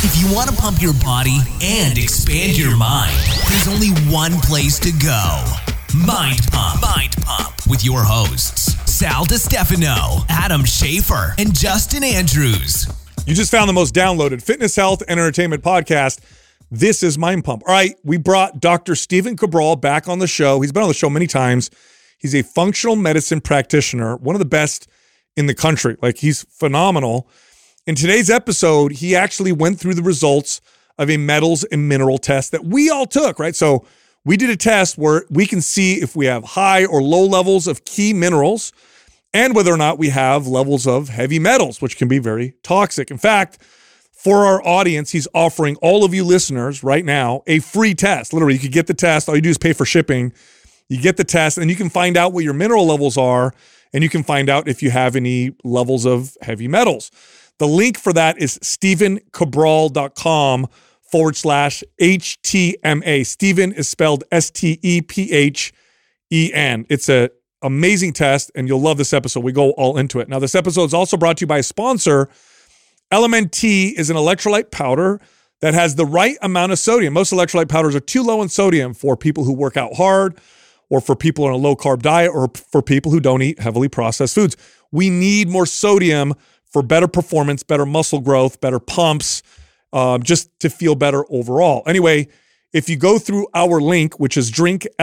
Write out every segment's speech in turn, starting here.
If you want to pump your body and expand your mind, there's only one place to go. Mind Pump. Mind Pump with your hosts, Sal DiStefano, Adam Schafer, and Justin Andrews. You just found the most downloaded fitness, health, and entertainment podcast. This is Mind Pump. All right, we brought Dr. Stephen Cabral back on the show. He's been on the show many times. He's a functional medicine practitioner, one of the best in the country. Like, he's phenomenal. In today's episode, he actually went through the results of a metals and mineral test that we all took, right? So we did a test where we can see if we have high or low levels of key minerals and whether or not we have levels of heavy metals, which can be very toxic. In fact, for our audience, he's offering all of you listeners right now a free test. Literally, you could get the test. All you do is pay for shipping. You get the test, and you can find out what your mineral levels are, and you can find out if you have any levels of heavy metals. The link for that is StephenCabral.com/HTMA. Stephen is spelled STEPHEN. It's an amazing test, and you'll love this episode. We go all into it. Now, this episode is also brought to you by a sponsor. LMNT is an electrolyte powder that has the right amount of sodium. Most electrolyte powders are too low in sodium for people who work out hard, or for people on a low-carb diet, or for people who don't eat heavily processed foods. We need more sodium for better performance, better muscle growth, better pumps, just to feel better overall. Anyway, if you go through our link, which is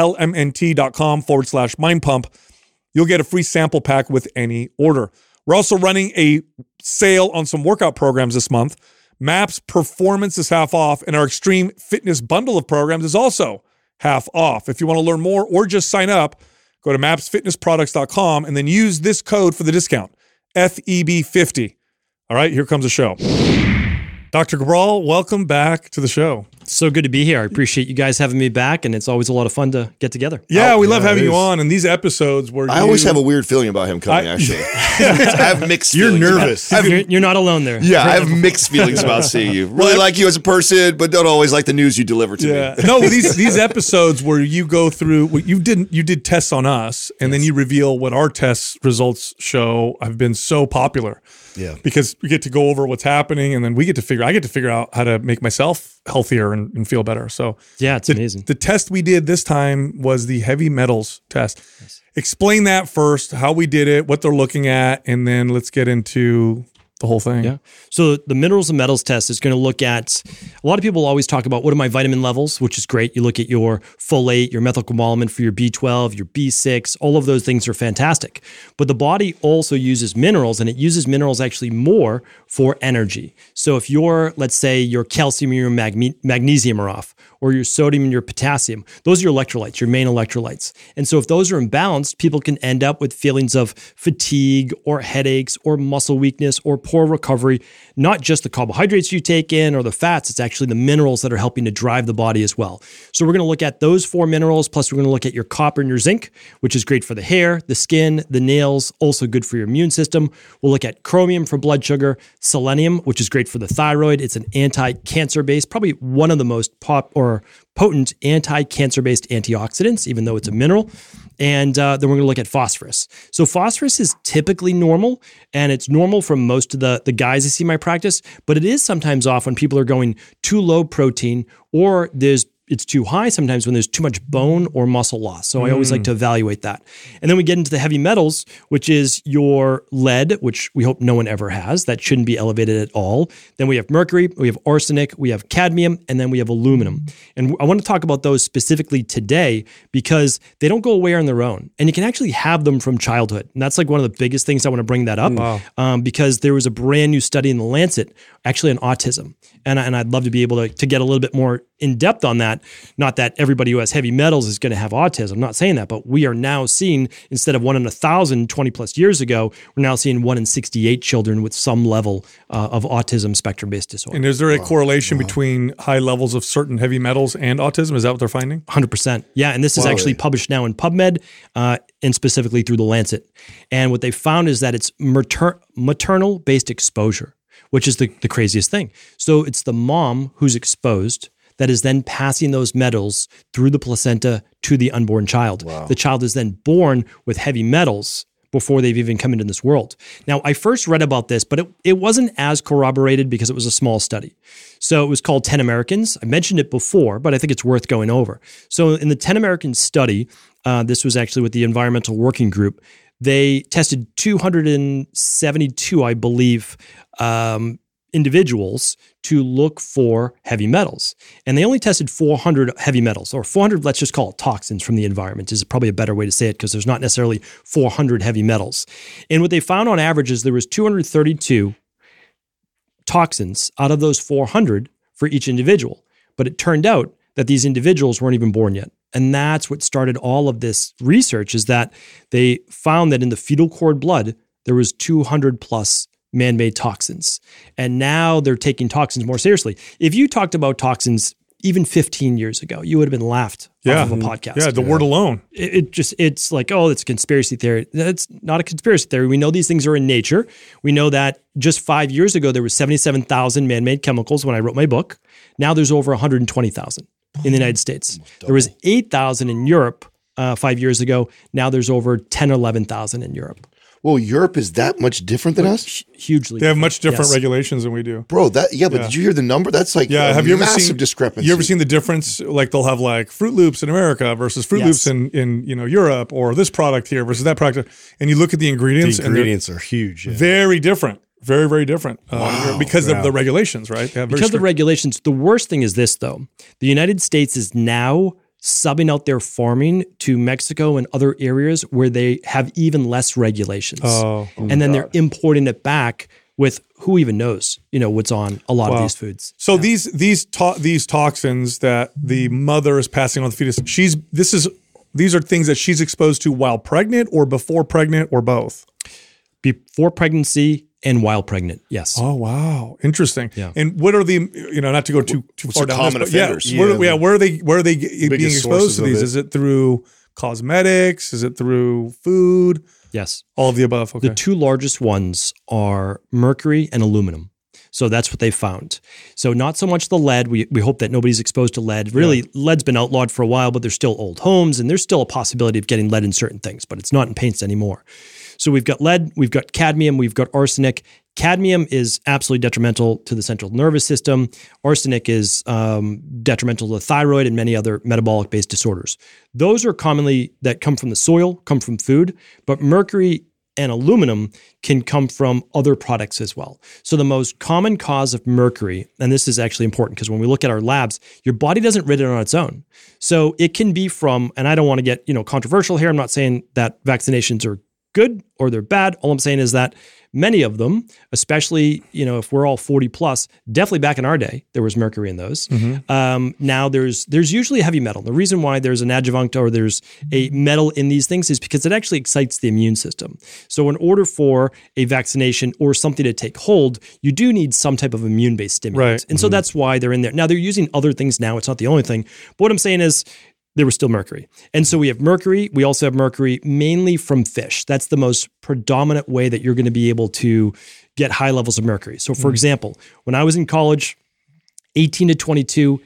drinklmnt.com/mindpump, you'll get a free sample pack with any order. We're also running a sale on some workout programs this month. MAPS Performance is half off, and our Extreme Fitness bundle of programs is also half off. If you want to learn more or just sign up, go to mapsfitnessproducts.com and then use this code for the discount, FEB50. All right, here comes the show. Dr. Cabral, welcome back to the show. So good to be here. I appreciate you guys having me back, and it's always a lot of fun to get together. Yeah, we love having you on. And these episodes where I always have a weird feeling about him coming, actually. I have mixed feelings. You're nervous. You're not alone there. Yeah, I have mixed feelings about seeing you. Really like you as a person, but don't always like the news you deliver to me. No, these episodes where you go through, you did tests on us, and then you reveal what our test results show have been so popular. Yeah. Because we get to go over what's happening, and then I get to figure out how to make myself healthier and feel better. So yeah, it's amazing. The test we did this time was the heavy metals test. Yes. Explain that first, how we did it, what they're looking at, and then let's get into the whole thing. Yeah. So the minerals and metals test is going to look at, a lot of people always talk about what are my vitamin levels, which is great. You look at your folate, your methylcobalamin for your B12, your B6, all of those things are fantastic. But the body also uses minerals, and it uses minerals actually more for energy. So if let's say your calcium and your magnesium are off, or your sodium and your potassium, those are your electrolytes, your main electrolytes. And so if those are imbalanced, people can end up with feelings of fatigue or headaches or muscle weakness or poor recovery, not just the carbohydrates you take in or the fats, it's actually the minerals that are helping to drive the body as well. So we're going to look at those 4 minerals, plus we're going to look at your copper and your zinc, which is great for the hair, the skin, the nails, also good for your immune system. We'll look at chromium for blood sugar, selenium, which is great for the thyroid. It's an anti-cancer based, probably one of the most potent anti-cancer-based antioxidants, even though it's a mineral. And then we're going to look at phosphorus. So phosphorus is typically normal, and it's normal for most of the guys I see in my practice, but it is sometimes off when people are going too low protein, or it's too high sometimes when there's too much bone or muscle loss. So I always like to evaluate that. And then we get into the heavy metals, which is your lead, which we hope no one ever has. That shouldn't be elevated at all. Then we have mercury, we have arsenic, we have cadmium, and then we have aluminum. And I want to talk about those specifically today because they don't go away on their own. And you can actually have them from childhood. And that's like one of the biggest things I want to bring that up. Wow. Because there was a brand new study in the Lancet actually on autism. And I'd love to be able to get a little bit more in depth on that. Not that everybody who has heavy metals is going to have autism. I'm not saying that, but we are now seeing, instead of 1 in 1,000 20 plus years ago, we're now seeing 1 in 68 children with some level of autism spectrum-based disorder. And is there a correlation between high levels of certain heavy metals and autism? Is that what they're finding? 100%. Yeah, and this is actually published now in PubMed and specifically through the Lancet. And what they found is that it's maternal-based exposure, which is the craziest thing. So it's the mom who's exposed that is then passing those metals through the placenta to the unborn child. Wow. The child is then born with heavy metals, before they've even come into this world. Now, I first read about this, but it wasn't as corroborated because it was a small study. So it was called 10 Americans. I mentioned it before, but I think it's worth going over. So in the 10 Americans study, this was actually with the Environmental Working Group, they tested 272, I believe, individuals to look for heavy metals. And they only tested 400 heavy metals, or 400, let's just call it toxins from the environment, is probably a better way to say it because there's not necessarily 400 heavy metals. And what they found on average is there was 232 toxins out of those 400 for each individual. But it turned out that these individuals weren't even born yet. And that's what started all of this research, is that they found that in the fetal cord blood, there was 200 plus man-made toxins. And now they're taking toxins more seriously. If you talked about toxins even 15 years ago, you would have been laughed off of a podcast. Yeah, the word alone. It's like, oh, it's a conspiracy theory. That's not a conspiracy theory. We know these things are in nature. We know that just 5 years ago, there was 77,000 man-made chemicals when I wrote my book. Now there's over 120,000 in the United States. There was 8,000 in Europe 5 years ago. Now there's over 10 or 11,000 in Europe. Well, Europe is that much different than us? Hugely. They have much different regulations than we do. Bro, but did you hear the number? That's like have you ever massive seen discrepancy. You ever seen the difference? Like they'll have like Fruit Loops in America versus Fruit Loops in Europe, or this product here versus that product. And you look at the ingredients. The ingredients are huge. Yeah. Very different. Very, very different. Because of the regulations, right? They have because of the regulations. The worst thing is this, though. The United States is now subbing out their farming to Mexico and other areas where they have even less regulations. And then they're importing it back with who even knows, what's on a lot of these foods. So these toxins that the mother is passing on to the fetus, these are things that she's exposed to while pregnant or before pregnant or both? Before pregnancy and while pregnant, yes. Oh, wow. Interesting. Yeah. And what are the, not to go too far down common this, offenders? Where are they being exposed to these? Is it through cosmetics? Is it through food? Yes. All of the above. Okay. The two largest ones are mercury and aluminum. So that's what they found. So not so much the lead. We hope that nobody's exposed to lead. Really, lead's been outlawed for a while, but there's still old homes and there's still a possibility of getting lead in certain things, but it's not in paints anymore. So we've got lead, we've got cadmium, we've got arsenic. Cadmium is absolutely detrimental to the central nervous system. Arsenic is detrimental to the thyroid and many other metabolic-based disorders. Those are commonly that come from the soil, come from food, but mercury and aluminum can come from other products as well. So the most common cause of mercury, and this is actually important because when we look at our labs, your body doesn't rid it on its own. So it can be from, and I don't want to get controversial here. I'm not saying that vaccinations are good or they're bad. All I'm saying is that many of them, especially, if we're all 40 plus, definitely back in our day, there was mercury in those. Mm-hmm. Now there's usually a heavy metal. The reason why there's an adjuvant or there's a metal in these things is because it actually excites the immune system. So in order for a vaccination or something to take hold, you do need some type of immune-based stimulant. Right. And so that's why they're in there. Now they're using other things now. It's not the only thing. But what I'm saying is, there was still mercury. And so we have mercury. We also have mercury mainly from fish. That's the most predominant way that you're going to be able to get high levels of mercury. So for example, when I was in college, 18 to 22,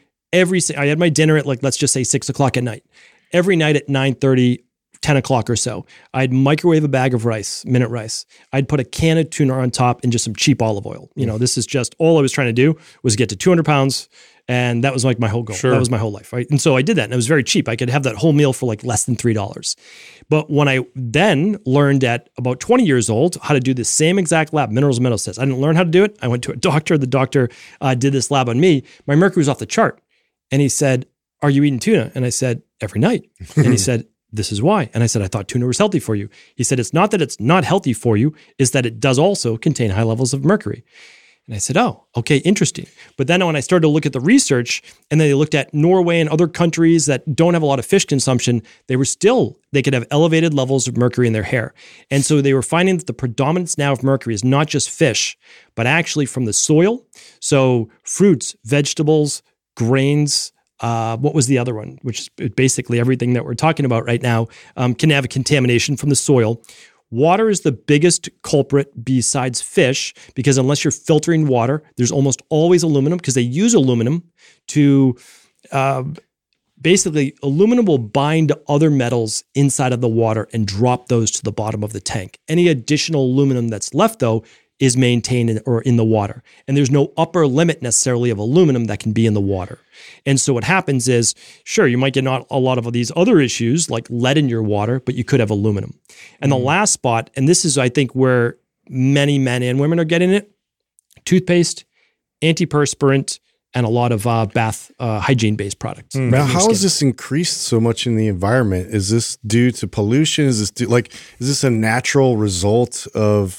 I had my dinner at let's just say 6 o'clock at night. Every night at 9:30, 10 o'clock or so, I'd microwave a bag of rice, minute rice. I'd put a can of tuna on top and just some cheap olive oil. This is just all I was trying to do was get to 200 pounds. And that was like my whole goal. Sure. That was my whole life, right? And so I did that, and it was very cheap. I could have that whole meal for less than $3. But when I then learned at about 20 years old how to do the same exact lab, minerals and metals test, I didn't learn how to do it. I went to a doctor. The doctor did this lab on me. My mercury was off the chart. And he said, "Are you eating tuna?" And I said, "Every night." And he said, "This is why." And I said, "I thought tuna was healthy for you." He said, "It's not that it's not healthy for you, it's that it does also contain high levels of mercury." And I said, "Oh, okay, interesting." But then when I started to look at the research, and then they looked at Norway and other countries that don't have a lot of fish consumption, they could have elevated levels of mercury in their hair. And so they were finding that the predominance now of mercury is not just fish, but actually from the soil. So fruits, vegetables, grains, what was the other one? Which is basically everything that we're talking about right now, can have a contamination from the soil. Water is the biggest culprit besides fish, because unless you're filtering water, there's almost always aluminum, because they use aluminum to basically aluminum will bind to other metals inside of the water and drop those to the bottom of the tank. Any additional aluminum that's left, though, is maintained in the water. And there's no upper limit necessarily of aluminum that can be in the water. And so what happens is, sure, you might get not a lot of these other issues like lead in your water, but you could have aluminum. And the last spot, and this is, I think, where many men and women are getting it, toothpaste, antiperspirant, and a lot of bath hygiene-based products. Now, how has this increased so much in the environment? Is this due to pollution? Is this a natural result of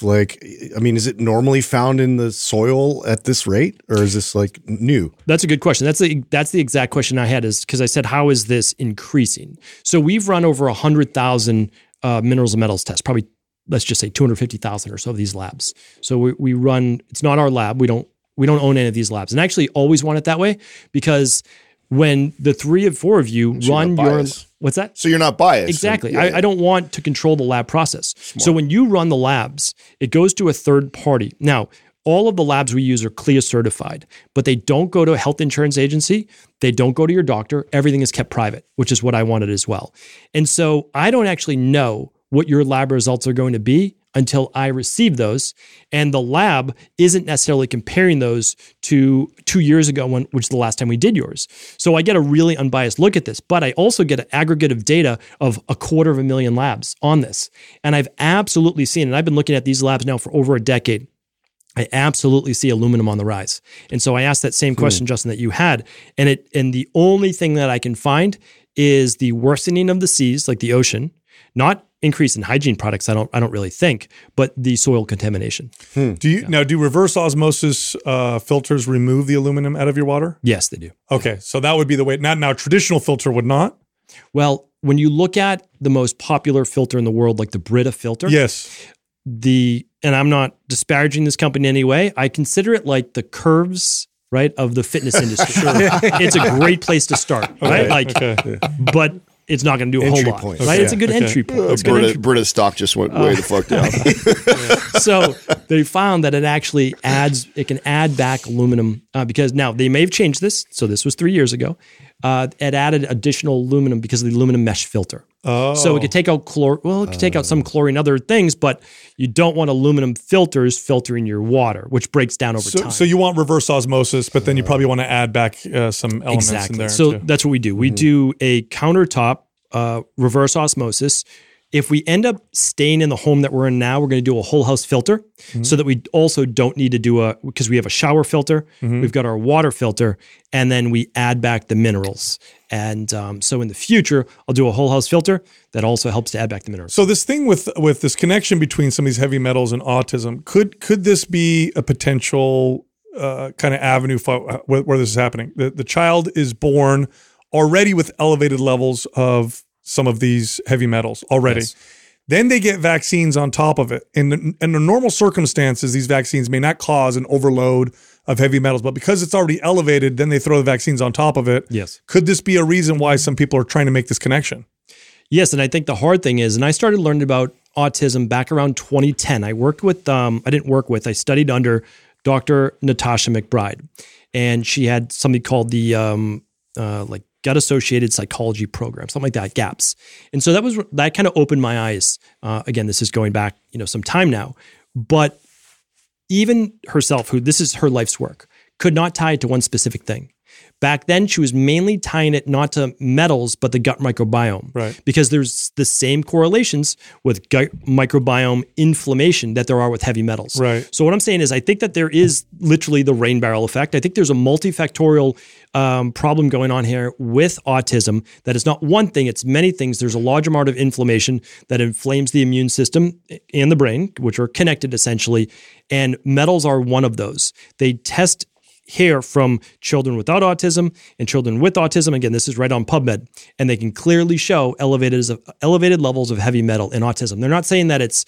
is it normally found in the soil at this rate, or is this new? That's a good question. That's the exact question I had, is because I said, how is this increasing? So we've run over 100,000 minerals and metals tests, probably, let's just say 250,000 or so of these labs. So we run, it's not our lab. We don't own any of these labs, and I actually always want it that way, because when the 3 or 4 of you run your, what's that? So you're not biased. Exactly. I don't want to control the lab process. Smart. So when you run the labs, it goes to a third party. Now, all of the labs we use are CLIA certified, but they don't go to a health insurance agency. They don't go to your doctor. Everything is kept private, which is what I wanted as well. And so I don't actually know what your lab results are going to be until I receive those. And the lab isn't necessarily comparing those to 2 years ago, which is the last time we did yours. So I get a really unbiased look at this, but I also get an aggregate of data of 250,000 labs on this. And I've absolutely seen, and I've been looking at these labs now for over a decade, I absolutely see aluminum on the rise. And so I asked that same question, Justin, that you had. And the only thing that I can find is the worsening of the seas, like the ocean, not increase in hygiene products, I don't really think, but the soil contamination. Do reverse osmosis filters remove the aluminum out of your water? Yes, they do. Okay, so that would be the way. Now, a traditional filter would not? Well, when you look at the most popular filter in the world, like the Brita filter, yes, and I'm not disparaging this company in any way, I consider it like the Curves, right, of the fitness industry. It's a great place to start, right? But it's not going to do a whole lot, right? Okay. It's a good entry point. Brita's stock just went way the fuck down. So they found that it can add back aluminum because now they may have changed this. So this was 3 years ago. It added additional aluminum because of the aluminum mesh filter. Oh. So it could take out it could take out some chlorine, other things, but you don't want aluminum filters filtering your water, which breaks down over time. So you want reverse osmosis, but then you probably want to add back some elements in there. So that's what we do. We do a countertop reverse osmosis. If we end up staying in the home that we're in now, we're going to do a whole house filter so that we also don't need to because we have a shower filter, we've got our water filter, and then we add back the minerals. And so in the future, I'll do a whole house filter that also helps to add back the minerals. So this thing with this connection between some of these heavy metals and autism, could this be a potential kind of avenue for where this is happening? The child is born already with elevated levels of some of these heavy metals already. Yes. Then they get vaccines on top of it. In the normal circumstances, these vaccines may not cause an overload of heavy metals, but because it's already elevated, then they throw the vaccines on top of it. Yes. Could this be a reason why some people are trying to make this connection? Yes, and I think the hard thing is, and I started learning about autism back around 2010. I studied under Dr. Natasha McBride, and she had something called the Gut-Associated Psychology Program, something like that, GAPS. And so that kind of opened my eyes. Again, this is going back, some time now. But even herself, this is her life's work, could not tie it to one specific thing. Back then, she was mainly tying it not to metals, but the gut microbiome. Right. Because there's the same correlations with gut microbiome inflammation that there are with heavy metals. Right. So what I'm saying is I think that there is literally the rain barrel effect. I think there's a multifactorial problem going on here with autism that is not one thing, it's many things. There's a large amount of inflammation that inflames the immune system and the brain, which are connected essentially, and metals are one of those. They test hair from children without autism and children with autism. Again, this is right on PubMed, and they can clearly show elevated levels of heavy metal in autism. They're not saying that it's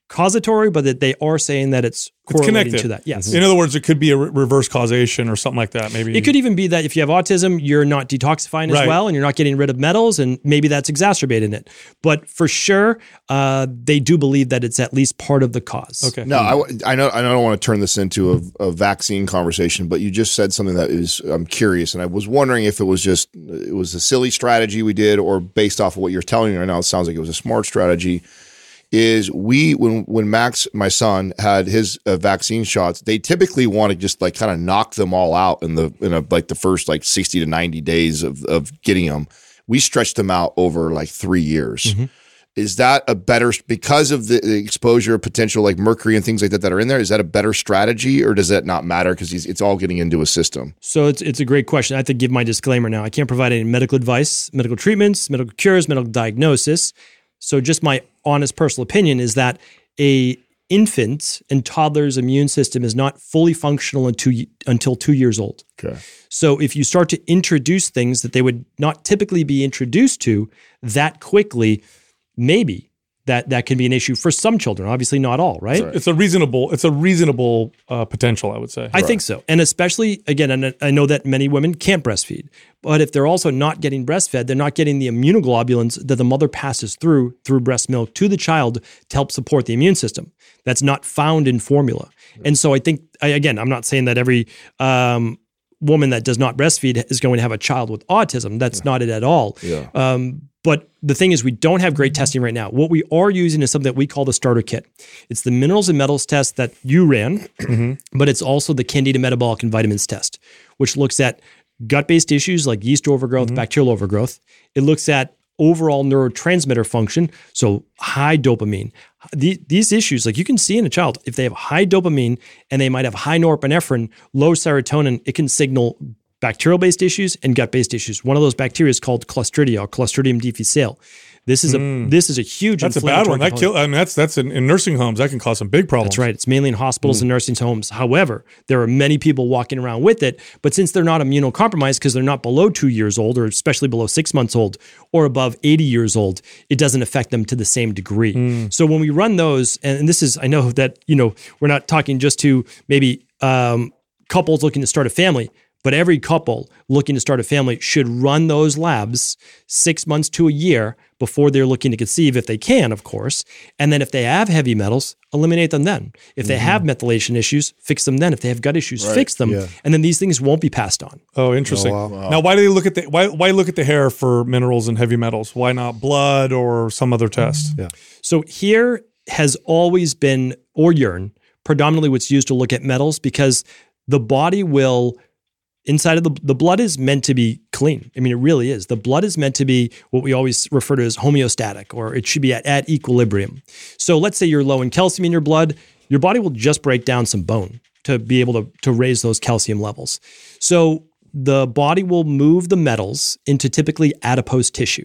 causatory, but that they are saying that it's correlating connected to that. Yes. In other words, it could be a reverse causation or something like that. Maybe It could even be that if you have autism, you're not detoxifying as well, and you're not getting rid of metals, and maybe that's exacerbating it. But for sure, they do believe that it's at least part of the cause. Okay. No, I know. I don't want to turn this into a vaccine conversation, but you just said something that I'm curious, and I was wondering if it was a silly strategy we did, or based off of what you're telling me right now, it sounds like it was a smart strategy. Is when Max, my son, had his vaccine shots, they typically want to just like kind of knock them all out in the first like 60 to 90 days of getting them. We stretched them out over like 3 years. Mm-hmm. Is that a better, because of the exposure potential like mercury and things like that are in there? Is that a better strategy, or does that not matter because it's all getting into a system? So it's a great question. I have to give my disclaimer now. I can't provide any medical advice, medical treatments, medical cures, medical diagnosis. So just my honest personal opinion is that a infant and toddler's immune system is not fully functional until 2 years old. Okay. So if you start to introduce things that they would not typically be introduced to that quickly, maybe that can be an issue for some children. Obviously not all, right? It's a reasonable potential, I would say. I think so. And especially, again, and I know that many women can't breastfeed, but if they're also not getting breastfed, they're not getting the immunoglobulins that the mother passes through breast milk to the child to help support the immune system. That's not found in formula. And so I think, again, I'm not saying that every woman that does not breastfeed is going to have a child with autism. That's not it at all. Yeah. But the thing is, we don't have great testing right now. What we are using is something that we call the starter kit. It's the minerals and metals test that you ran, but it's also the Candida metabolic and vitamins test, which looks at gut-based issues like yeast overgrowth, bacterial overgrowth. It looks at overall neurotransmitter function, so high dopamine. These issues, like you can see in a child, if they have high dopamine and they might have high norepinephrine, low serotonin, it can signal bacterial-based issues and gut-based issues. One of those bacteria is called Clostridia, or Clostridium difficile. This is a huge. That's a bad one. That's in nursing homes. That can cause some big problems. That's right. It's mainly in hospitals and nursing homes. However, there are many people walking around with it. But since they're not immunocompromised because they're not below 2 years old, or especially below 6 months old, or above 80 years old, it doesn't affect them to the same degree. So when we run those, and this is, I know that we're not talking just to maybe couples looking to start a family. But every couple looking to start a family should run those labs 6 months to a year before they're looking to conceive, if they can, of course. And then if they have heavy metals, eliminate them then. If they have methylation issues, fix them then. If they have gut issues, fix them. Yeah. And then these things won't be passed on. Oh, interesting. Oh, wow. Now, why do they look at why look at the hair for minerals and heavy metals? Why not blood or some other test? Yeah. So hair has always been, or urine, predominantly what's used to look at metals, because the body will... Inside of the blood is meant to be clean. I mean, it really is. The blood is meant to be what we always refer to as homeostatic, or it should be at equilibrium. So let's say you're low in calcium in your blood, your body will just break down some bone to be able to raise those calcium levels. So the body will move the metals into typically adipose tissue,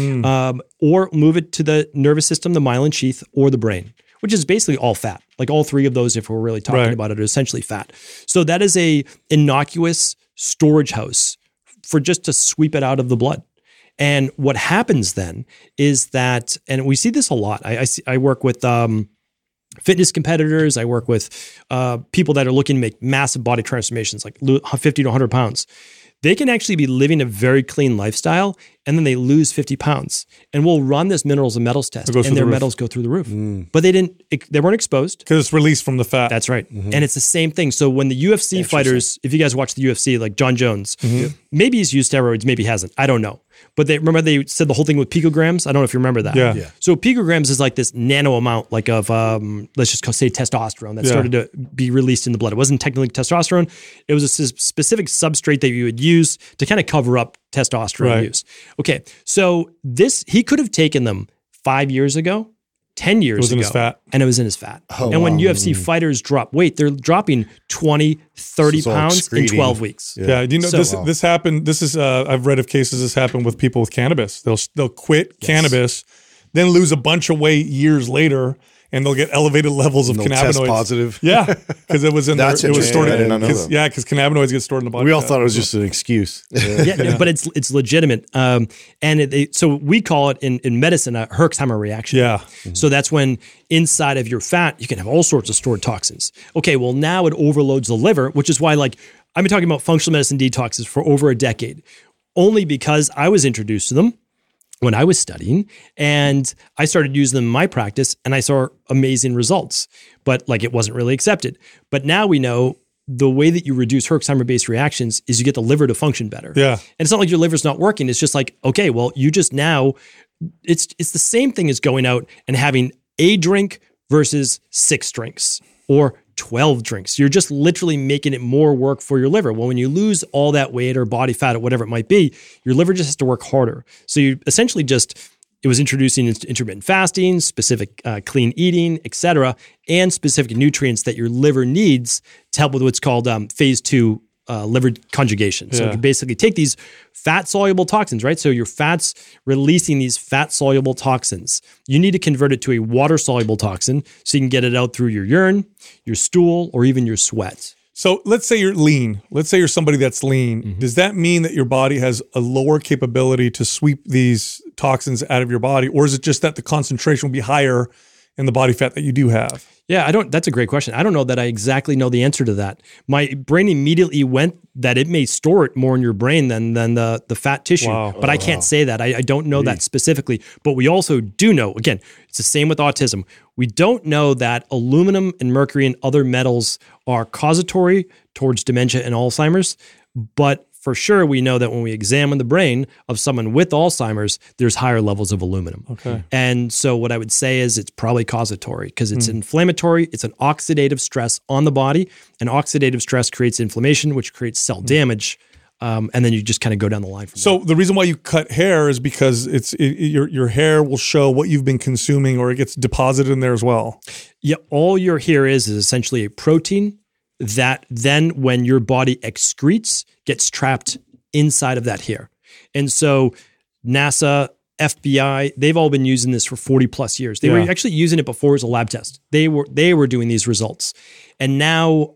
or move it to the nervous system, the myelin sheath, or the brain, which is basically all fat. Like all three of those, if we're really talking about it, are essentially fat. So that is a innocuous storage house for just to sweep it out of the blood. And what happens then is that, and we see this a lot. I work with fitness competitors. I work with people that are looking to make massive body transformations, like 50 to 100 pounds. They can actually be living a very clean lifestyle, and then they lose 50 pounds. And we'll run this minerals and metals test, and their metals go through the roof. But they weren't exposed. Because it's released from the fat. That's right. And it's the same thing. So when the UFC fighters, if you guys watch the UFC, like John Jones, maybe he's used steroids, maybe he hasn't. I don't know. But they said the whole thing with picograms. I don't know if you remember that. Yeah. So picograms is like this nano amount, like of let's just say testosterone that started to be released in the blood. It wasn't technically testosterone. It was a specific substrate that you would use to kind of cover up testosterone use. Okay, so he could have taken them 5 years ago, 10 years ago. In his fat. And it was in his fat. When UFC fighters drop weight, they're dropping 20, 30 pounds in 12 weeks. Yeah. Do you know this happened? This is I've read of cases this happened with people with cannabis. They'll quit cannabis, then lose a bunch of weight years later, and they'll get elevated levels of No cannabinoids. test positive. Yeah, because it was in That's there. It was interesting. stored I in did not know that. Yeah, because cannabinoids get stored in the body. We all thought it was just an excuse. Yeah, no, but it's legitimate. So we call it in medicine a Herxheimer reaction. Yeah. So that's when inside of your fat, you can have all sorts of stored toxins. Okay, well, now it overloads the liver, which is why, like, I've been talking about functional medicine detoxes for over a decade, only because I was introduced to them when I was studying, and I started using them in my practice, and I saw amazing results, but like it wasn't really accepted. But now we know the way that you reduce Herxheimer-based reactions is you get the liver to function better. Yeah. And it's not like your liver's not working. It's just like, okay, well, you just now, it's the same thing as going out and having a drink versus 6 drinks or 12 drinks. You're just literally making it more work for your liver. Well, when you lose all that weight or body fat or whatever it might be, your liver just has to work harder. So you essentially it was introducing intermittent fasting, specific clean eating, et cetera, and specific nutrients that your liver needs to help with what's called phase 2 liver conjugation. So Yeah. you basically take these fat-soluble toxins, right? So your fat's releasing these fat-soluble toxins. You need to convert it to a water-soluble toxin so you can get it out through your urine, your stool, or even your sweat. So let's say you're lean. Let's say you're somebody that's lean. Mm-hmm. Does that mean that your body has a lower capability to sweep these toxins out of your body? Or is it just that the concentration will be higher in the body fat that you do have? Yeah, that's a great question. I don't know that I exactly know the answer to that. My brain immediately went that it may store it more in your brain than the fat tissue. Wow. But I can't say that. I don't know that specifically. But we also do know, again, it's the same with autism. We don't know that aluminum and mercury and other metals are causatory towards dementia and Alzheimer's. But for sure, we know that when we examine the brain of someone with Alzheimer's, there's higher levels of aluminum. Okay. And so what I would say is it's probably causatory because it's inflammatory. It's an oxidative stress on the body, and oxidative stress creates inflammation, which creates cell damage. And then you just kind of go down the line from there. So the reason why you cut hair is because your hair will show what you've been consuming, or it gets deposited in there as well. Yeah, all your hair is essentially a protein that then when your body excretes gets trapped inside of that hair. And so NASA, FBI, they've all been using this for 40 plus years. They were actually using it before as a lab test. They were doing these results. And now,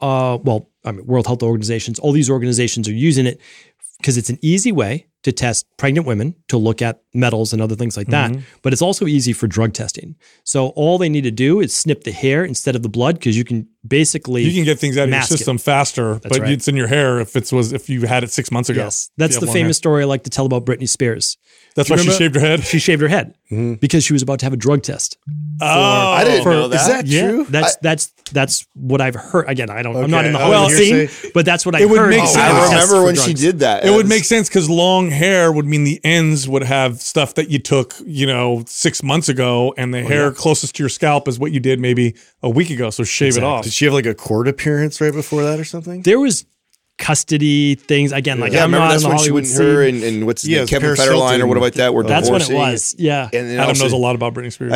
World Health Organizations, all these organizations are using it because it's an easy way to test pregnant women to look at metals and other things like that. But it's also easy for drug testing. So all they need to do is snip the hair instead of the blood, because you can basically get things out of your mask it. system faster, but right. it's in your hair if you had it 6 months ago. Yes, that's You the have long famous story I like to tell about Britney Spears. That's Do you why she remember- shaved her head. She shaved her head because she was about to have a drug test. I didn't know that. Is that true? That's what I've heard. Again, I'm not Okay, in the I Hollywood was scene, gonna say- but that's what I It would heard. make She sense. was I tested remember for when drugs. she did that. It would make sense because long hair would mean the ends would have stuff that you took, 6 months ago, and the hair closest to your scalp is what you did maybe a week ago. So shave it off. Did she have like a court appearance right before that or something? There was custody things again. Like Yeah, I'm remember not that's in the when she Hollywood went her scene. and what's his Yeah, name, it's Kevin Paris Federline or Hilton. what about that? Were That's what it divorcing. was. Yeah. And then Adam also- knows a lot about Britney Spears.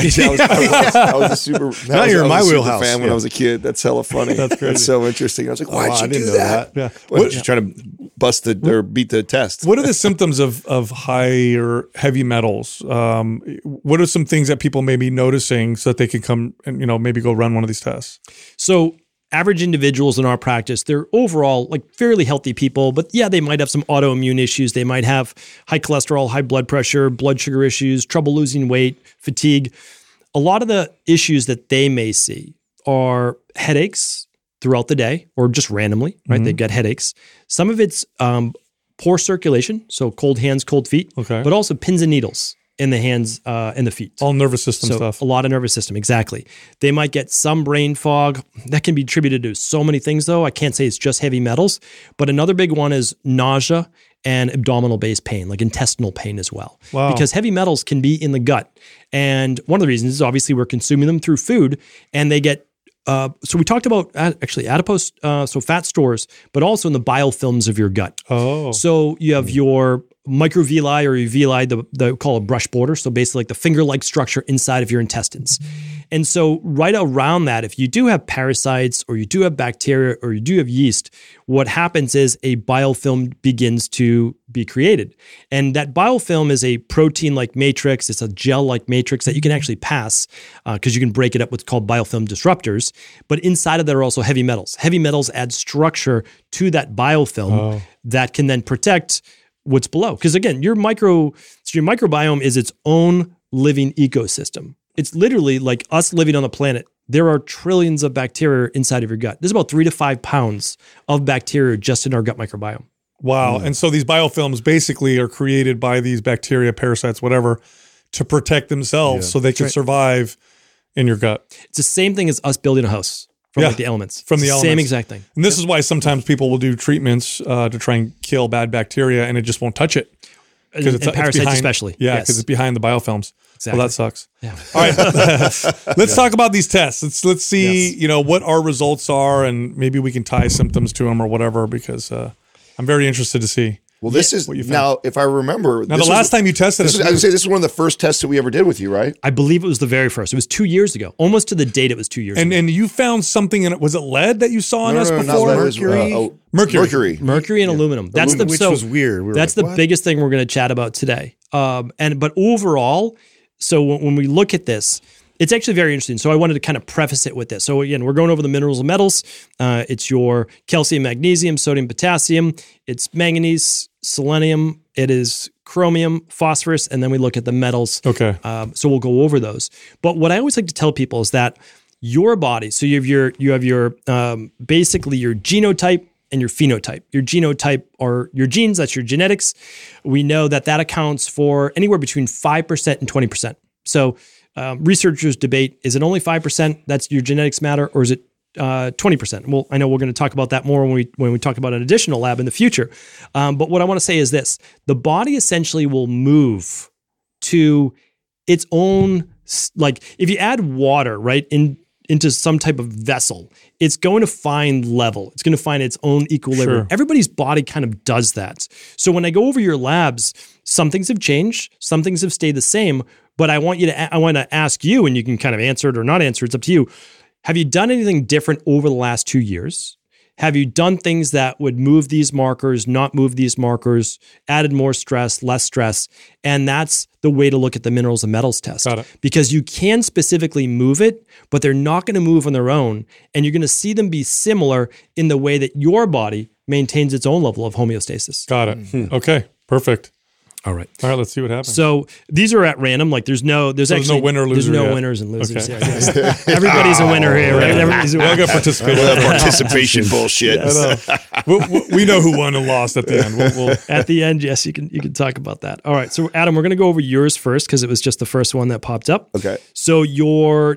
I was a super. Now you're in my wheelhouse, Fan when yeah. I was a kid. That's hella funny. That's crazy. That's so interesting. I was like, why'd wow, you I do didn't know that? that. Yeah. What, she's trying to bust or beat the test. What are the symptoms of high or heavy metals? What are some things that people may be noticing so that they can come and maybe go run one of these tests? So average individuals in our practice, they're overall like fairly healthy people, but yeah, they might have some autoimmune issues. They might have high cholesterol, high blood pressure, blood sugar issues, trouble losing weight, fatigue. A lot of the issues that they may see are headaches throughout the day or just randomly, right? They get headaches. Some of it's poor circulation, so cold hands, cold feet, Okay. but also pins and needles in the hands and the feet. All nervous system So stuff. a lot of nervous system, exactly. They might get some brain fog. That can be attributed to so many things, though. I can't say it's just heavy metals. But another big one is nausea and abdominal-based pain, like intestinal pain as well. Wow. Because heavy metals can be in the gut. And one of the reasons is obviously we're consuming them through food, and they get so we talked about actually adipose, so fat stores, but also in the biofilms of your gut. Oh. So you have your microvilli or your villi, the call a brush border. So basically like the finger-like structure inside of your intestines. And so right around that, if you do have parasites or you do have bacteria or you do have yeast, what happens is a biofilm begins to be created. And that biofilm is a protein-like matrix. It's a gel-like matrix that you can actually pass because you can break it up with what's called biofilm disruptors. But inside of that are also heavy metals. Heavy metals add structure to that biofilm that can then protect what's below. Because again, your microbiome is its own living ecosystem. It's literally like us living on the planet. There are trillions of bacteria inside of your gut. There's about 3 to 5 pounds of bacteria just in our gut microbiome. Wow. And so these biofilms basically are created by these bacteria, parasites, whatever, to protect themselves so they can survive in your gut. It's the same thing as us building a house from like the elements. From the elements. Same exact thing. And this is why sometimes people will do treatments to try and kill bad bacteria and it just won't touch it. And parasites especially. Yeah, because it's behind the biofilms. Exactly. Well, that sucks. Yeah. All right. Let's talk about these tests. Let's see, what our results are and maybe we can tie symptoms to them or whatever because I'm very interested to see. Well, this is now, if I remember. Now, the last time you tested I would say this is one of the first tests that we ever did with you, right? I believe it was the very first. It was 2 years ago. Almost to the date, it was 2 years ago. And you found something in it. Was it lead that you saw on us before? Not lead, Mercury and aluminum. That's which was weird. That's the biggest thing we're going to chat about today. But overall, so when we look at this, it's actually very interesting. So I wanted to kind of preface it with this. So again, we're going over the minerals and metals. It's your calcium, magnesium, sodium, potassium. It's manganese, selenium. It is chromium, phosphorus, and then we look at the metals. Okay. So we'll go over those. But what I always like to tell people is that your body. So you have your basically your genotype and your phenotype. Your genotype are your genes. That's your genetics. We know that accounts for anywhere between 5% and 20%. So researchers debate, is it only 5% that's your genetics matter, or is it 20%? Well, I know we're going to talk about that more when we talk about an additional lab in the future. But what I want to say is this. The body essentially will move to its own, like if you add water, right, into some type of vessel, it's going to find level. It's going to find its own equilibrium. Sure. Everybody's body kind of does that. So when I go over your labs, some things have changed, some things have stayed the same, but I want to ask you, and you can kind of answer it or not answer, it's up to you. Have you done anything different over the last 2 years? Have you done things that would move these markers, not move these markers, added more stress, less stress? And that's the way to look at the minerals and metals test. Got it. Because you can specifically move it, but they're not going to move on their own. And you're going to see them be similar in the way that your body maintains its own level of homeostasis. Got it. Okay. Perfect. All right. All right. Let's see what happens. So these are at random. Like there's no winner or loser. There's no yet. winners and losers. Okay. Yeah, Everybody's a winner here, right? Everybody's a We're winner. going to participate. Participation bullshit. We know who won and lost at the end. We'll At the end, yes, you can talk about that. All right. So Adam, we're going to go over yours first because it was just the first one that popped up. Okay. So your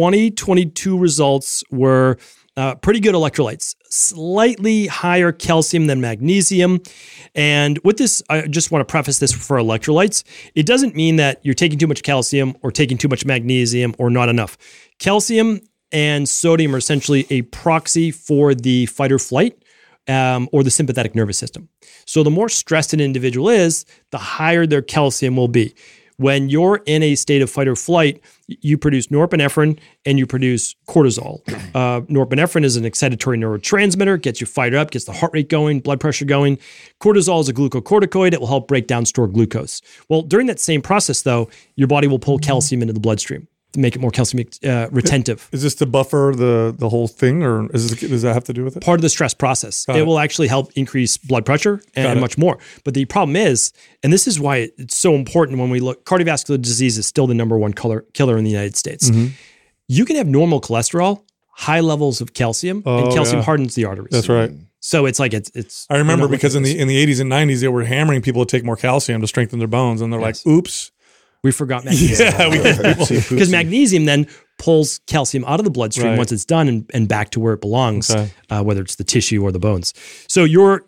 2022 results were pretty good electrolytes, slightly higher calcium than magnesium. And with this, I just want to preface this for electrolytes. It doesn't mean that you're taking too much calcium or taking too much magnesium or not enough. Calcium and sodium are essentially a proxy for the fight or flight or the sympathetic nervous system. So the more stressed an individual is, the higher their calcium will be. When you're in a state of fight or flight, you produce norepinephrine and you produce cortisol. Norepinephrine is an excitatory neurotransmitter, gets you fired up, gets the heart rate going, blood pressure going. Cortisol is a glucocorticoid. It will help break down stored glucose. Well, during that same process, though, your body will pull calcium into the bloodstream to make it more calcium retentive. Is this to buffer the whole thing, or does that have to do with it? Part of the stress process. It will actually help increase blood pressure and much more. But the problem is, and this is why it's so important when we look, cardiovascular disease is still the number one killer in the United States. Mm-hmm. You can have normal cholesterol, high levels of calcium, and calcium hardens the arteries. That's right. So it's like it's. I remember because in the 80s and 90s they were hammering people to take more calcium to strengthen their bones, and they're like, "Oops, we forgot magnesium." Because magnesium then pulls calcium out of the bloodstream once it's done and back to where it belongs, whether it's the tissue or the bones. So your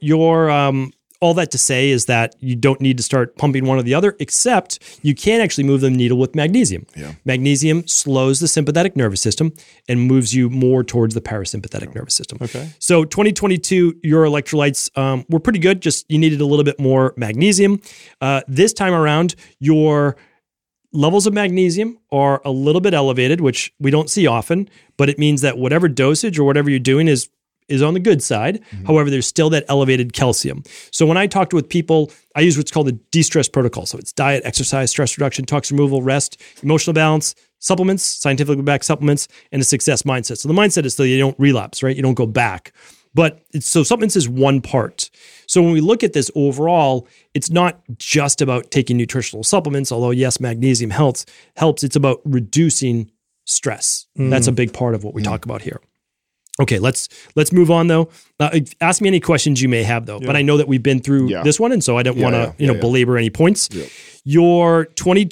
all that to say is that you don't need to start pumping one or the other, except you can actually move the needle with magnesium. Yeah. Magnesium slows the sympathetic nervous system and moves you more towards the parasympathetic nervous system. Okay. So 2022, your electrolytes were pretty good. Just you needed a little bit more magnesium. This time around, your levels of magnesium are a little bit elevated, which we don't see often, but it means that whatever dosage or whatever you're doing is on the good side. However, there's still that elevated calcium. So when I talked with people, I use what's called the de-stress protocol. So it's diet, exercise, stress reduction, toxin removal, rest, emotional balance, supplements, scientifically backed supplements, and a success mindset. So the mindset is so you don't relapse, right? You don't go back. But so supplements is one part. So when we look at this overall, it's not just about taking nutritional supplements, although yes, magnesium helps. It's about reducing stress. That's a big part of what we talk about here. Okay, let's move on though. Ask me any questions you may have though, but I know that we've been through this one, and so I don't want to belabor any points. Yeah. Your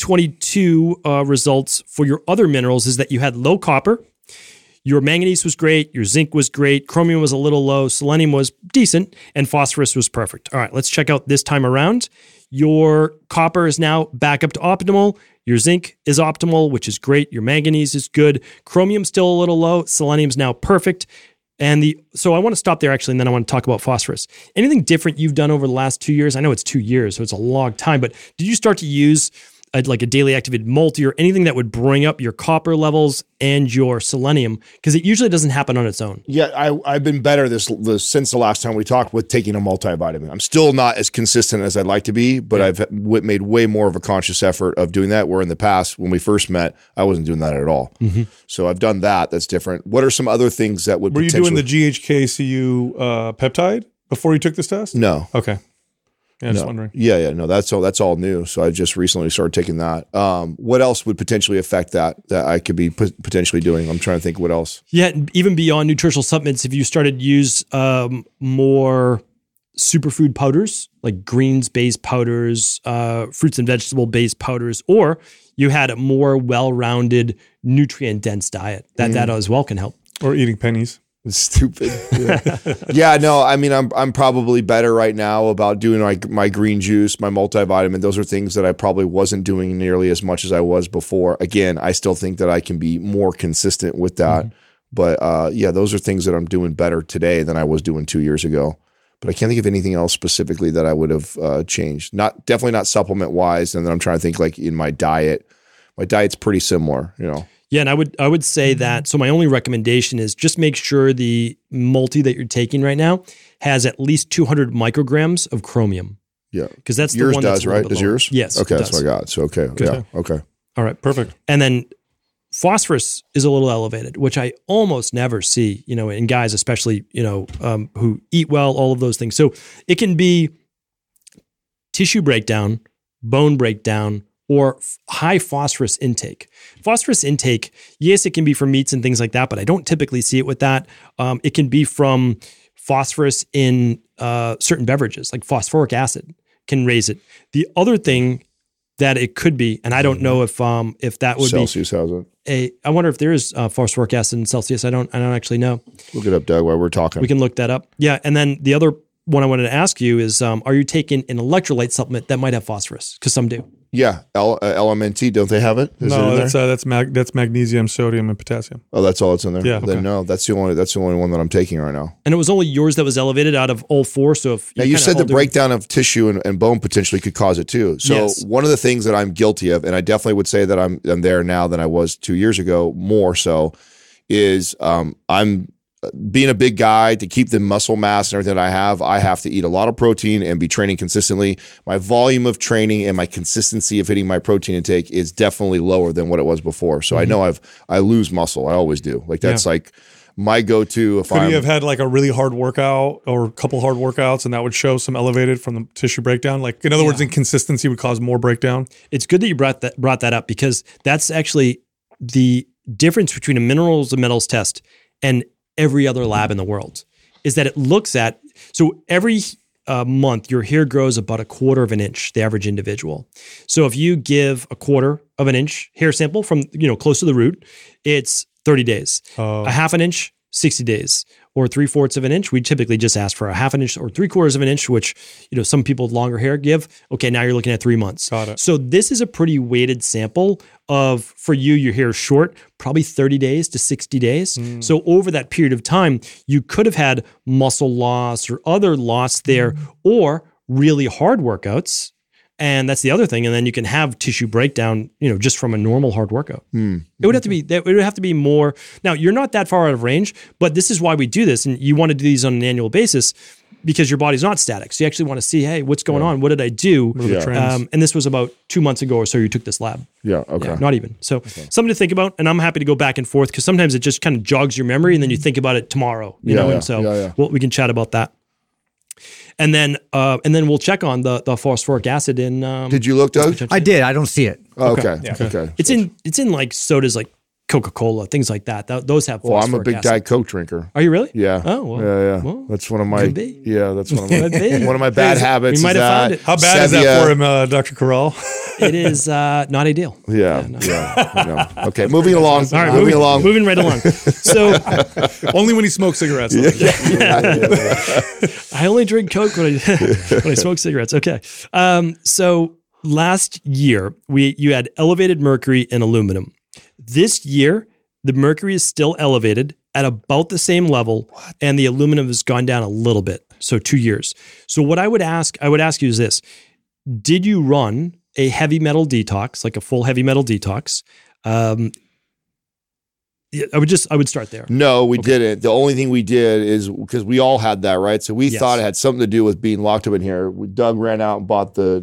2022 results for your other minerals is that you had low copper. Your manganese was great. Your zinc was great. Chromium was a little low. Selenium was decent. And phosphorus was perfect. All right, let's check out this time around. Your copper is now back up to optimal. Your zinc is optimal, which is great. Your manganese is good. Chromium's still a little low. Selenium's now perfect. So I want to stop there actually, and then I want to talk about phosphorus. Anything different you've done over the last 2 years? I know it's 2 years, so it's a long time, but did you start to use like a daily activated multi or anything that would bring up your copper levels and your selenium? Because it usually doesn't happen on its own. Yeah, I've been better since the last time we talked with taking a multivitamin. I'm still not as consistent as I'd like to be, but I've made way more of a conscious effort of doing that, where in the past, when we first met, I wasn't doing that at all. So I've done that. That's different. What are some other things that would Were you doing the GHKCU peptide before you took this test? No. Okay. Yeah, just wondering. Yeah. No, that's all new. So I just recently started taking that. What else would potentially affect that I could be potentially doing? I'm trying to think what else. Yeah, even beyond nutritional supplements, if you started to use more superfood powders, like greens-based powders, fruits and vegetable-based powders, or you had a more well-rounded, nutrient-dense diet, that as well can help. Or eating pennies. It's stupid. Yeah. No, I mean, I'm probably better right now about doing my green juice, my multivitamin. Those are things that I probably wasn't doing nearly as much as I was before. Again, I still think that I can be more consistent with that. But those are things that I'm doing better today than I was doing 2 years ago. But I can't think of anything else specifically that I would have changed. Definitely not supplement wise. And then I'm trying to think like in my diet. My diet's pretty similar, Yeah, and I would say that, so my only recommendation is just make sure the multi that you're taking right now has at least 200 micrograms of chromium. Yeah. Because that's yours the one does, that's right? Does yours? Yes. Okay, that's what I got. So, okay. Good. Yeah, okay. All right. Perfect. And then phosphorus is a little elevated, which I almost never see, in guys, especially, who eat well, all of those things. So it can be tissue breakdown, bone breakdown, or high phosphorus intake. Phosphorus intake, yes, it can be from meats and things like that, but I don't typically see it with that. It can be from phosphorus in certain beverages, like phosphoric acid can raise it. The other thing that it could be, and I don't know if that would Celsius has it. I wonder if there is phosphoric acid in Celsius. I don't actually know. Look it up, Doug, while we're talking. We can look that up. Yeah, and then the other one I wanted to ask you is, are you taking an electrolyte supplement that might have phosphorus? Because some do. Yeah, LMNT, don't they have it? No, that's magnesium, sodium, and potassium. Oh, that's all that's in there. Yeah. Then no, that's the only one that I'm taking right now. And it was only yours that was elevated out of all four. So if you said the breakdown of tissue and bone potentially could cause it too. So one of the things that I'm guilty of, and I definitely would say that I'm there now than I was 2 years ago, more so, is I'm being a big guy. To keep the muscle mass and everything that I have to eat a lot of protein and be training consistently. My volume of training and my consistency of hitting my protein intake is definitely lower than what it was before. So I know I lose muscle. I always do. Like that's like my go-to. Could you have had like a really hard workout or a couple hard workouts and that would show some elevated from the tissue breakdown? Like in other words, inconsistency would cause more breakdown. It's good that you brought that up, because that's actually the difference between a minerals and metals test and every other lab in the world, is that it looks at, so every month your hair grows about 1/4 of an inch, the average individual. So if you give 1/4 of an inch hair sample from, close to the root, it's 30 days. A 1/2 inch, 60 days, or 3/4 of an inch. We typically just ask for a 1/2 inch or 3/4 of an inch, which, some people with longer hair give. Okay, now you're looking at 3 months. Got it. So this is a pretty weighted sample of, for you, your hair is short, probably 30 days to 60 days. So over that period of time, you could have had muscle loss or other loss there, or really hard workouts And that's the other thing. And then you can have tissue breakdown, just from a normal hard workout. It would have to be more. Now, you're not that far out of range, but this is why we do this. And you want to do these on an annual basis because your body's not static. So you actually want to see, hey, what's going on? What did I do? What are the trends? And this was about 2 months ago or so you took this lab. Yeah. Okay. Yeah, not even. So something to think about. And I'm happy to go back and forth because sometimes it just kind of jogs your memory and then you think about it tomorrow, And so we can chat about that. And then we'll check on the phosphoric acid in. Did you look, Doug? I did. I don't see it. Oh, okay. Okay. It's in like sodas like Coca-Cola, things like that. Those have phosphoric I'm a big acid. Diet Coke drinker. Are you really? Yeah. Oh, well. Yeah. Well, that's one of my. could be. Yeah, that's one of Could my. be. One of my bad habits. We might is have found that. it. How bad is that for him, Dr. Corral? It is not ideal. Yeah. no. Yeah. No. Okay. Moving along. All right, moving along. Moving right along. So Only when he smokes cigarettes. I only drink Coke when I smoke cigarettes. Okay. So last year you had elevated mercury and aluminum. This year the mercury is still elevated at about the same level, and the aluminum has gone down a little bit. So 2 years. So what I would ask you is this: did you run a heavy metal detox, like a full heavy metal detox? I would start there. No, we didn't. The only thing we did is because we all had that, right? So we thought it had something to do with being locked up in here. Doug ran out and bought the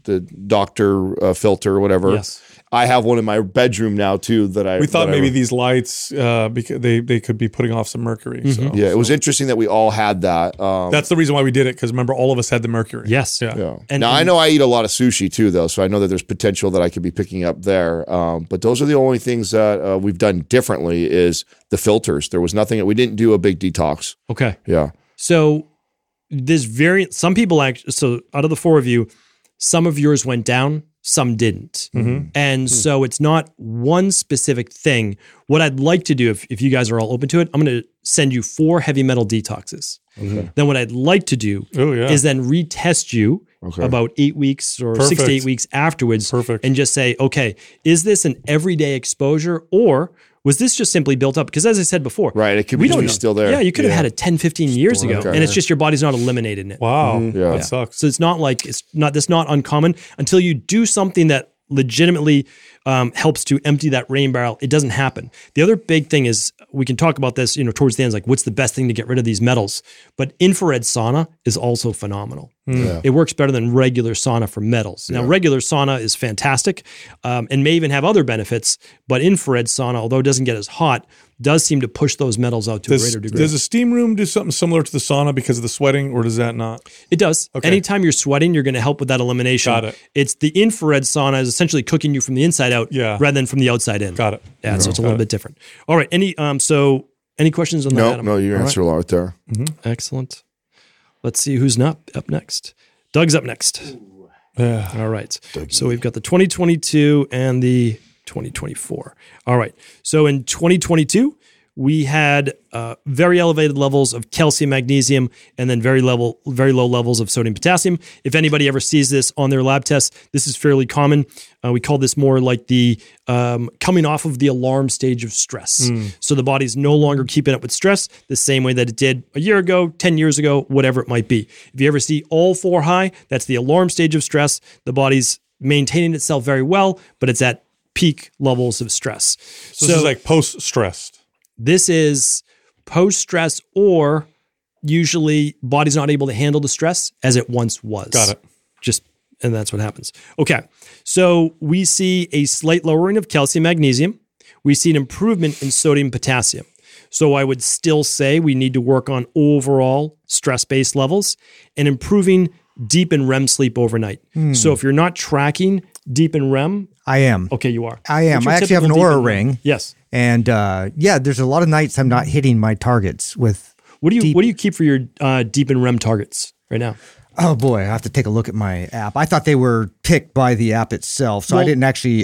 doctor filter or whatever. Yes. I have one in my bedroom now too. We thought maybe these lights, because they could be putting off some mercury. So. Yeah, it was interesting that we all had that. That's the reason why we did it, because remember, all of us had the mercury. Yes. Yeah. And now I know I eat a lot of sushi too, though, so I know that there's potential that I could be picking up there. But those are the only things that we've done differently is the filters. There was nothing. We didn't do a big detox. Okay. Yeah. So this variant, some people actually, so out of the four of you, some of yours went down, some didn't. And so it's not one specific thing. What I'd like to do, if you guys are all open to it, I'm going to send you 4 heavy metal detoxes. Then what I'd like to do is then retest you about 8 weeks or 6 to 8 weeks afterwards. And just say, okay, is this an everyday exposure, or was this just simply built up? Because as I said before, right, it could be still there. Yeah, you could have had it 10, 15 years ago, and it's just your body's not eliminating it. Wow, that sucks. So it's not like that's not uncommon until you do something that legitimately helps to empty that rain barrel. It doesn't happen. The other big thing is, we can talk about this, towards the end, like what's the best thing to get rid of these metals? But infrared sauna is also phenomenal. It works better than regular sauna for metals. Now, regular sauna is fantastic and may even have other benefits, but infrared sauna, although it doesn't get as hot, does seem to push those metals out to a greater degree. Does a steam room do something similar to the sauna because of the sweating, or does that not? It does. Okay. Anytime you're sweating, you're going to help with that elimination. Got it. It's the infrared sauna is essentially cooking you from the inside out rather than from the outside in. Got it. Yeah, so it's a little bit different. All right. Any questions on that, Adam? No, you answered a lot there. Excellent. Let's see who's up next. Doug's up next. All right. So we've got the 2022 and the 2024. All right. So in 2022, we had very elevated levels of calcium, magnesium, and then very low levels of sodium, potassium. If anybody ever sees this on their lab tests, this is fairly common. We call this more like the coming off of the alarm stage of stress. So the body's no longer keeping up with stress the same way that it did a year ago, 10 years ago, whatever it might be. If you ever see all 4 high, that's the alarm stage of stress. The body's maintaining itself very well, but it's at peak levels of stress. So this is like post-stressed. This is post-stress, or usually body's not able to handle the stress as it once was. Got it. And that's what happens. Okay. So we see a slight lowering of calcium, magnesium. We see an improvement in sodium, potassium. So I would still say we need to work on overall stress-based levels and improving deep and REM sleep overnight. So if you're not tracking deep and REM, I am. Okay, you are. I am. I actually have an Oura ring. Yes. And there's a lot of nights I'm not hitting my targets with. What do you keep for your deep and REM targets right now? Oh boy, I have to take a look at my app. I thought they were picked by the app itself, so I didn't actually.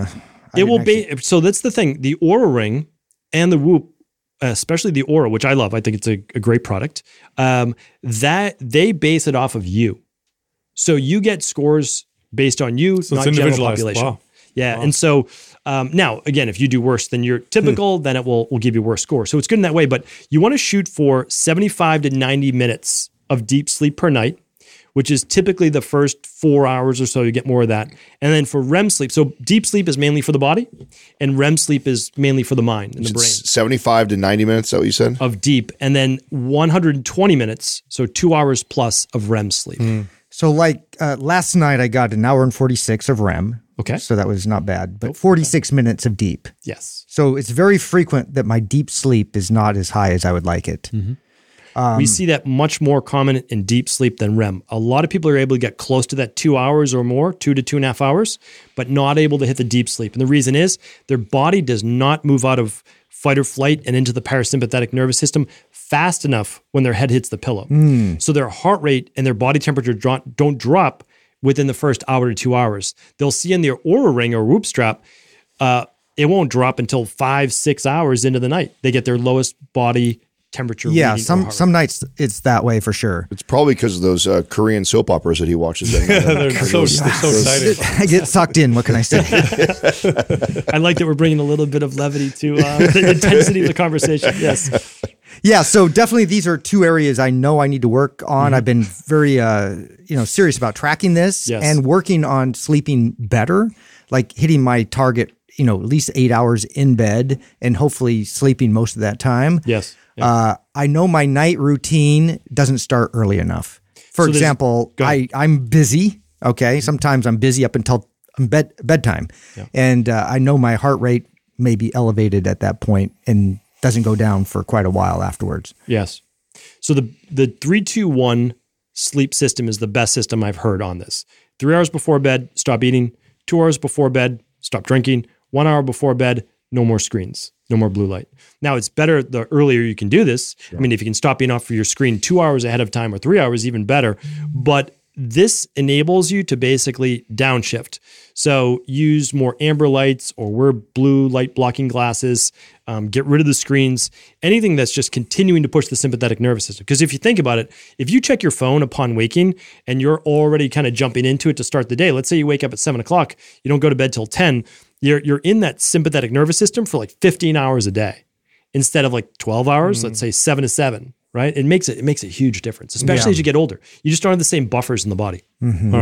So that's the thing. The Oura ring and the Whoop, especially the Oura, which I love. I think it's a great product. That they base it off of you, so you get scores based on you, so not it's general population. Wow. Yeah, wow. And so now again, if you do worse than your typical, then it will give you a worse score. So it's good in that way. But you want to shoot for 75 to 90 minutes of deep sleep per night. which is typically the first 4 hours or so, you get more of that. And then for REM sleep, so deep sleep is mainly for the body, and REM sleep is mainly for the mind and the brain. 75 to 90 minutes, is that what you said? Of deep, and then 120 minutes, so 2 hours plus of REM sleep. So like last night I got an hour and 46 of REM. Okay. So that was not bad, but 46 minutes of deep. Yes. So it's very frequent that my deep sleep is not as high as I would like it. We see that much more common in deep sleep than REM. A lot of people are able to get close to that 2 hours or more, 2 to 2.5 hours, but not able to hit the deep sleep. And the reason is their body does not move out of fight or flight and into the parasympathetic nervous system fast enough when their head hits the pillow. So their heart rate and their body temperature don't drop within the first hour to 2 hours. They'll see in their Oura Ring or Whoop strap, it won't drop until 5-6 hours into the night. They get their lowest body temperature. Yeah, some nights it's that way for sure. It's probably because of those Korean soap operas that he watches. They're so exciting. I get sucked in. What can I say? I like that we're bringing a little bit of levity to the intensity of the conversation. Yes. Yeah, so definitely these are two areas I know I need to work on. I've been very serious about tracking this and working on sleeping better, like hitting my target, at least 8 hours in bed and hopefully sleeping most of that time. Yes. I know my night routine doesn't start early enough. For example, I'm busy. Okay. Sometimes I'm busy up until bedtime. Yeah. And I know my heart rate may be elevated at that point and doesn't go down for quite a while afterwards. Yes. So the 3-2-1 sleep system is the best system I've heard on this. 3 hours before bed, stop eating. 2 hours before bed, stop drinking. 1 hour before bed, no more screens, no more blue light. Now, it's better the earlier you can do this. Sure. I mean, if you can stop being off of your screen 2 hours ahead of time or 3 hours, even better. But this enables you to basically downshift. So use more amber lights or wear blue light blocking glasses, get rid of the screens, anything that's just continuing to push the sympathetic nervous system. Because if you think about it, if you check your phone upon waking and you're already kind of jumping into it to start the day, let's say you wake up at 7 o'clock, you don't go to bed till 10, you're in that sympathetic nervous system for like 15 hours a day instead of like 12 hours, let's say 7 to 7. Right? It makes a huge difference, especially as you get older. You just don't have the same buffers in the body. Mm-hmm.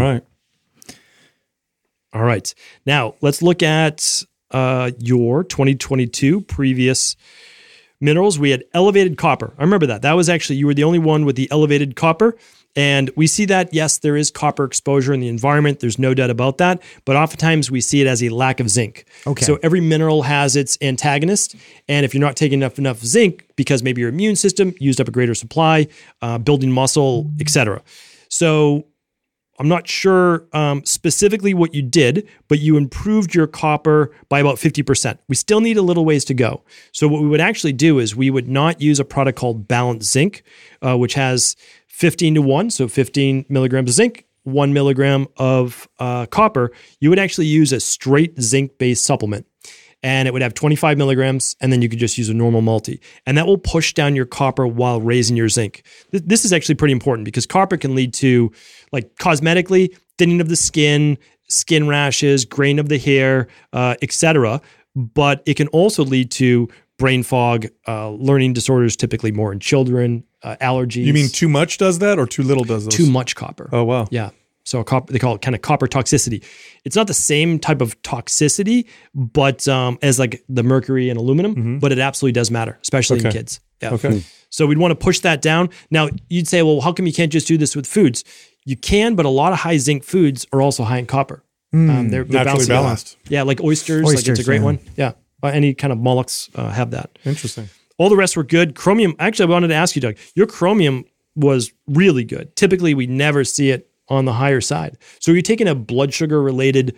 All right. Now, let's look at your 2022 previous minerals. We had elevated copper. I remember that. That was actually, you were the only one with the elevated copper. And we see that, yes, there is copper exposure in the environment. There's no doubt about that. But oftentimes we see it as a lack of zinc. Okay. So every mineral has its antagonist. And if you're not taking enough zinc, because maybe your immune system used up a greater supply, building muscle, etc. So I'm not sure specifically what you did, but you improved your copper by about 50%. We still need a little ways to go. So what we would actually do is we would not use a product called Balanced Zinc, which has 15 to 1, so 15 milligrams of zinc, 1 milligram of copper. You would actually use a straight zinc-based supplement. And it would have 25 milligrams, and then you could just use a normal multi. And that will push down your copper while raising your zinc. This is actually pretty important because copper can lead to, like cosmetically, thinning of the skin rashes, graying of the hair, etc. But it can also lead to brain fog, learning disorders, typically more in children, allergies. You mean too much does that or too little does those? Too much copper. Oh, wow. Yeah. So they call it kind of copper toxicity. It's not the same type of toxicity, but as like the mercury and aluminum, but it absolutely does matter, especially in kids. Yeah. Okay. So we'd want to push that down. Now you'd say, well, how come you can't just do this with foods? You can, but a lot of high zinc foods are also high in copper. They're naturally balanced. Yeah, like oysters, like it's a great one. Yeah. Any kind of mollusks have that. Interesting. All the rest were good. Chromium, actually, I wanted to ask you, Doug, your chromium was really good. Typically, we never see it on the higher side. So you're taking a blood sugar related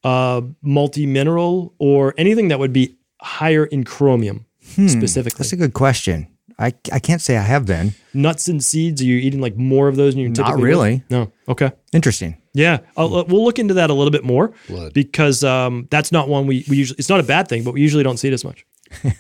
multi-mineral or anything that would be higher in chromium specifically? That's a good question. I can't say I have been. Nuts and seeds, are you eating like more of those than you typically Not really. would? No. Okay. Interesting. Yeah. We'll look into that a little bit more because that's not one we usually, it's not a bad thing, but we usually don't see it as much.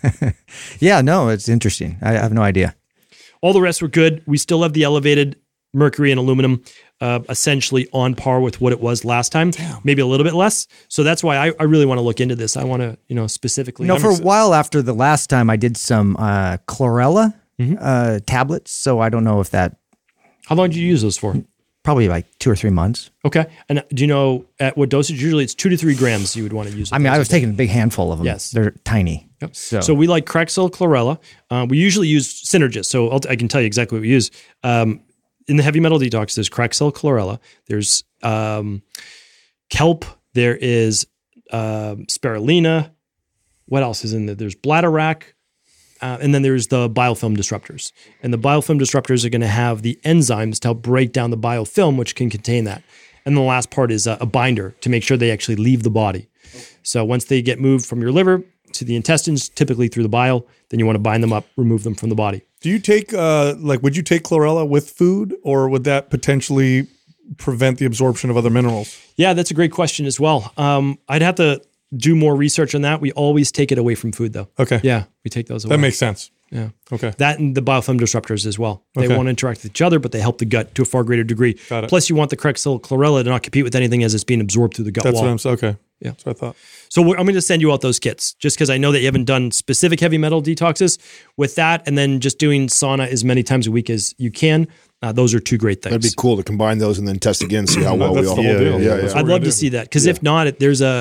Yeah, no, it's interesting. I have no idea. All the rest were good. We still have the elevated mercury and aluminum essentially on par with what it was last time, maybe a little bit less. So that's why I really want to look into this. I want to, specifically. For a while after the last time, I did some chlorella tablets. So I don't know if that. How long did you use those for? probably like 2 or 3 months. Okay. And do you know at what dosage? Usually it's 2 to 3 grams you would want to use. I mean, I was taking a big handful of them. Yes. They're tiny. Yep. So we like Crexel chlorella. We usually use Synergist. So I can tell you exactly what we use. In the heavy metal detox, there's Crexel chlorella. There's kelp. There is spirulina. What else is in there? There's bladderwrack. And then there's the biofilm disruptors. And the biofilm disruptors are going to have the enzymes to help break down the biofilm, which can contain that. And the last part is a binder to make sure they actually leave the body. So once they get moved from your liver to the intestines, typically through the bile, then you want to bind them up, remove them from the body. Do you take, would you take chlorella with food, or would that potentially prevent the absorption of other minerals? Yeah, that's a great question as well. I'd have to do more research on that. We always take it away from food, though. Okay. Yeah, we take those away. That makes sense. Yeah. Okay. That and the biofilm disruptors as well. They Okay. want to interact with each other, but they help the gut to a far greater degree. Got it. Plus, you want the Crexel chlorella to not compete with anything as it's being absorbed through the gut That's wall. what I'm saying. Okay. Yeah. That's what I thought. So I'm going to send you out those kits just because I know that you haven't done specific heavy metal detoxes with that, and then just doing sauna as many times a week as you can. Those are 2 great things. That'd be cool to combine those and then test again, see how well we That's all. the whole deal. Yeah, That's yeah. what I'd we're love gonna to do. see that because if not, there's a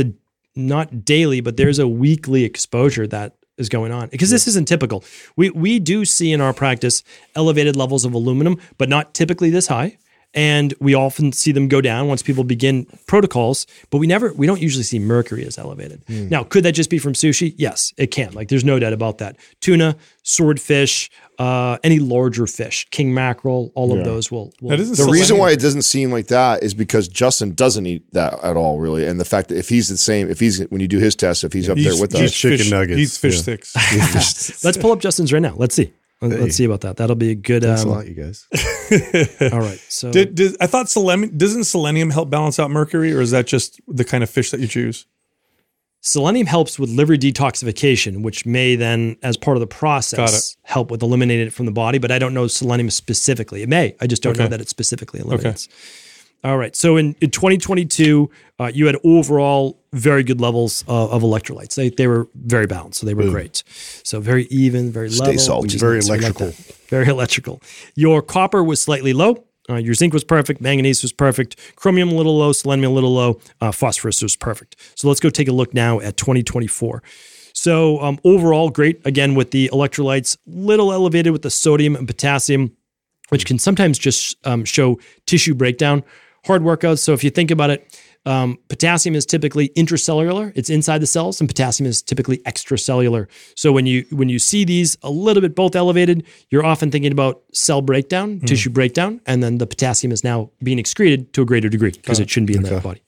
not daily, but there's a weekly exposure that is going on because this isn't typical. We do see in our practice elevated levels of aluminum, but not typically this high. And we often see them go down once people begin protocols, but we don't usually see mercury as elevated. Now, could that just be from sushi? Yes, it can. Like there's no doubt about that. Tuna, swordfish, any larger fish, king mackerel, all of those will. That isn't The reason selenium. why it doesn't seem like that is because Justin doesn't eat that at all, really. And the fact that if he's the same, when you do his test, if he's up there with He's us, chicken fish, nuggets. He's fish Yeah. sticks. Let's pull up Justin's right now. Let's see. Let's see about that. That'll be a good. Thanks a lot, you guys. All right. So I thought doesn't selenium help balance out mercury, or is that just the kind of fish that you choose? selenium helps with liver detoxification, which may then, as part of the process, help with eliminating it from the body. But I don't know selenium specifically. It may. I just don't know that it specifically eliminates. All right. So in 2022, you had overall very good levels of electrolytes. They were very balanced. So they were great. So very even, very level. salty. Very We like electrical. that. Very electrical. Your copper was slightly low. Your zinc was perfect. Manganese was perfect. Chromium a little low. Selenium a little low. Phosphorus was perfect. So let's go take a look now at 2024. So overall, great. Again, with the electrolytes, little elevated with the sodium and potassium, which can sometimes just show tissue breakdown. Hard workouts. So if you think about it, potassium is typically intracellular. It's inside the cells, and potassium is typically extracellular. So when you see these a little bit both elevated, you're often thinking about cell breakdown, tissue breakdown, and then the potassium is now being excreted to a greater degree because it shouldn't be in the body.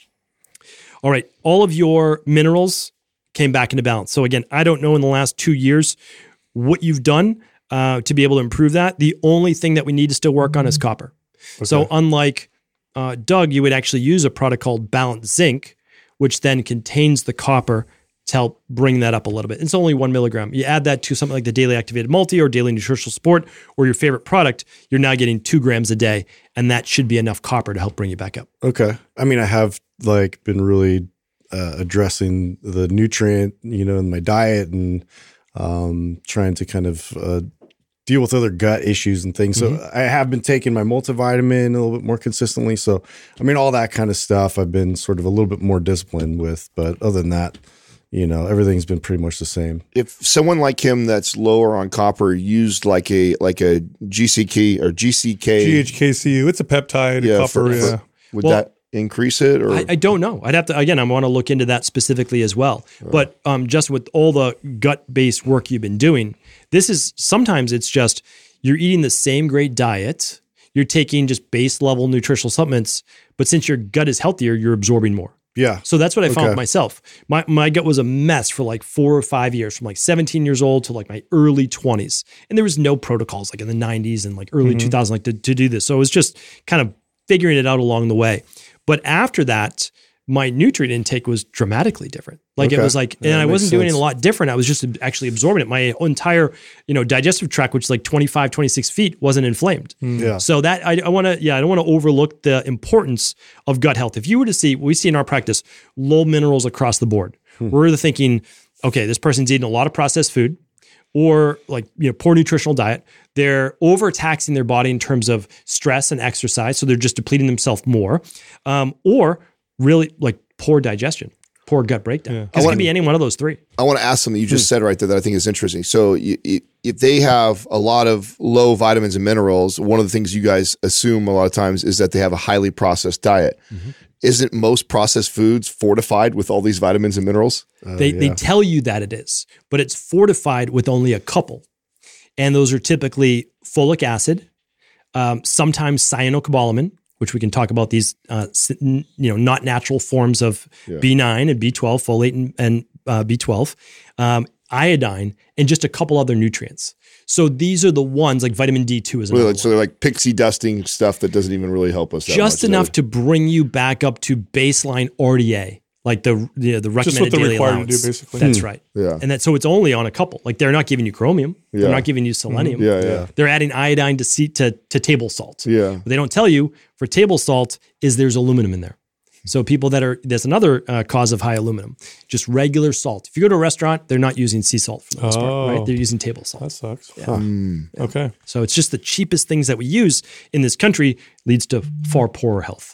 All right. All of your minerals came back into balance. So again, I don't know in the last 2 years what you've done to be able to improve that. The only thing that we need to still work on is copper. So unlike Doug, you would actually use a product called Balanced Zinc, which then contains the copper to help bring that up a little bit. It's only 1 milligram. You add that to something like the Daily Activated Multi or Daily Nutritional Support or your favorite product, you're now getting 2 grams a day, and that should be enough copper to help bring you back up. Okay. I mean, I have been really addressing the nutrient, in my diet and trying to kind of deal with other gut issues and things. So I have been taking my multivitamin a little bit more consistently. So, I mean, all that kind of stuff I've been sort of a little bit more disciplined with. But other than that, everything's been pretty much the same. If someone like him that's lower on copper used like a GCK or GCK, GHKCU, it's a peptide, copper. would that increase it? Or I don't know. I'd have to, again, I want to look into that specifically as well. But just with all the gut-based work you've been doing, sometimes it's just you're eating the same great diet, you're taking just base level nutritional supplements, but since your gut is healthier, you're absorbing more. Yeah. So that's what I found with myself. My gut was a mess for like 4 or 5 years, from like 17 years old to like my early 20s. And there was no protocols like in the 90s and like early 2000s to do this. So it was just kind of figuring it out along the way. But after that, my nutrient intake was dramatically different. Like it was like, and I wasn't doing it a lot different. I was just actually absorbing it. My entire, digestive tract, which is like 25, 26 feet, wasn't inflamed. Yeah. So that I don't want to overlook the importance of gut health. If you were to see, we see in our practice, low minerals across the board. We're thinking, okay, this person's eating a lot of processed food, or like, poor nutritional diet. They're overtaxing their body in terms of stress and exercise. So they're just depleting themselves more, or really like poor digestion, poor gut breakdown. Because it can be any one of those three. I want to ask something you just said right there that I think is interesting. So if they have a lot of low vitamins and minerals, one of the things you guys assume a lot of times is that they have a highly processed diet. Mm-hmm. Isn't most processed foods fortified with all these vitamins and minerals? They tell you that it is, but it's fortified with only a couple. And those are typically folic acid, sometimes cyanocobalamin, which we can talk about these, not natural forms of B9 and B12, folate and B12, iodine, and just a couple other nutrients. So these are the ones, like vitamin D2 is another one. So they're like pixie dusting stuff that doesn't even really help us that just much, enough to bring you back up to baseline RDA, like the recommended just what they're daily required allowance. to do, basically. That's right. Yeah. And so it's only on a couple. Like they're not giving you chromium. They're not giving you selenium. They're adding iodine to table salt. Yeah. What they don't tell you for table salt is there's aluminum in there. So people that's another cause of high aluminum, just regular salt. If you go to a restaurant, they're not using sea salt for the most part, right? They're using table salt. That sucks. Yeah. Okay. So it's just the cheapest things that we use in this country leads to far poorer health.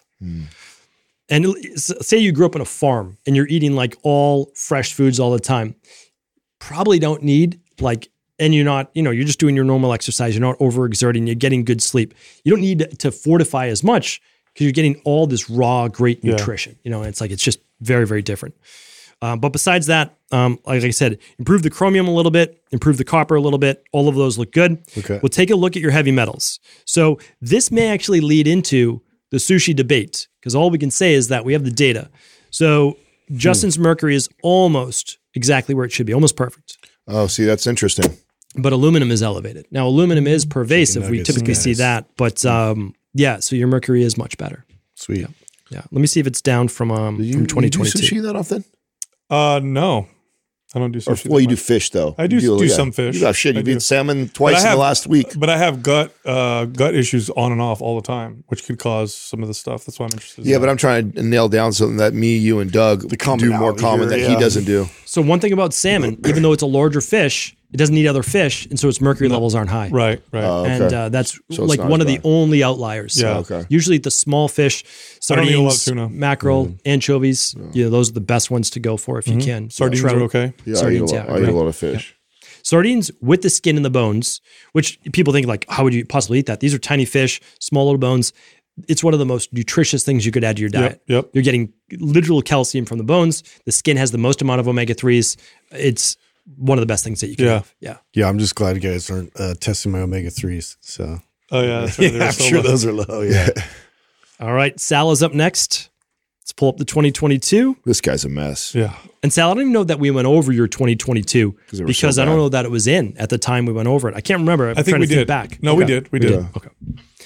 And say you grew up on a farm and you're eating like all fresh foods all the time, probably don't need and you're not, you're just doing your normal exercise. You're not overexerting. You're getting good sleep. You don't need to fortify as much because you're getting all this raw, great nutrition. It's just very, very different. But besides that, like I said, improve the chromium a little bit, improve the copper a little bit. All of those look good. Okay. We'll take a look at your heavy metals. So this may actually lead into the sushi debate because all we can say is that we have the data. So Justin's mercury is almost exactly where it should be, almost perfect. Oh, see, that's interesting. But aluminum is elevated. Now, aluminum is pervasive. We typically see that. But so your mercury is much better. Sweet. Yeah. Let me see if it's down from 2022. Do you sushi that often? No. I don't do sushi. You do fish though. I do some fish. You eat salmon twice in the last week. But I have gut issues on and off all the time, which could cause some of the stuff. That's why I'm interested. Yeah, but I'm trying to nail down something that me, you, and Doug do more common that he doesn't do. So one thing about salmon, even though it's a larger fish, it doesn't need other fish, and so its mercury levels aren't high. Right. And that's like one of the only outliers. Yeah. Okay. Usually the small fish, sardines, I don't eat a lot of tuna. mackerel, anchovies, those are the best ones to go for if you can. Sardines are okay. Yeah, Sardines, I eat a lot of fish. Yeah. Sardines with the skin and the bones, which people think like, how would you possibly eat that? These are tiny fish, small little bones. It's one of the most nutritious things you could add to your diet. Yep. You're getting literal calcium from the bones. The skin has the most amount of omega-3s. It's one of the best things that you can have. Yeah, I'm just glad you guys aren't testing my omega-3s. So. Oh, yeah. That's right. I'm sure those are low, yeah. All right, Sal is up next. Let's pull up the 2022. This guy's a mess. Yeah. And Sal, I don't even know that we went over your 2022 because I don't know that it was in at the time we went over it. I can't remember. I think we did. Back. No, we did. We did. Yeah. Okay.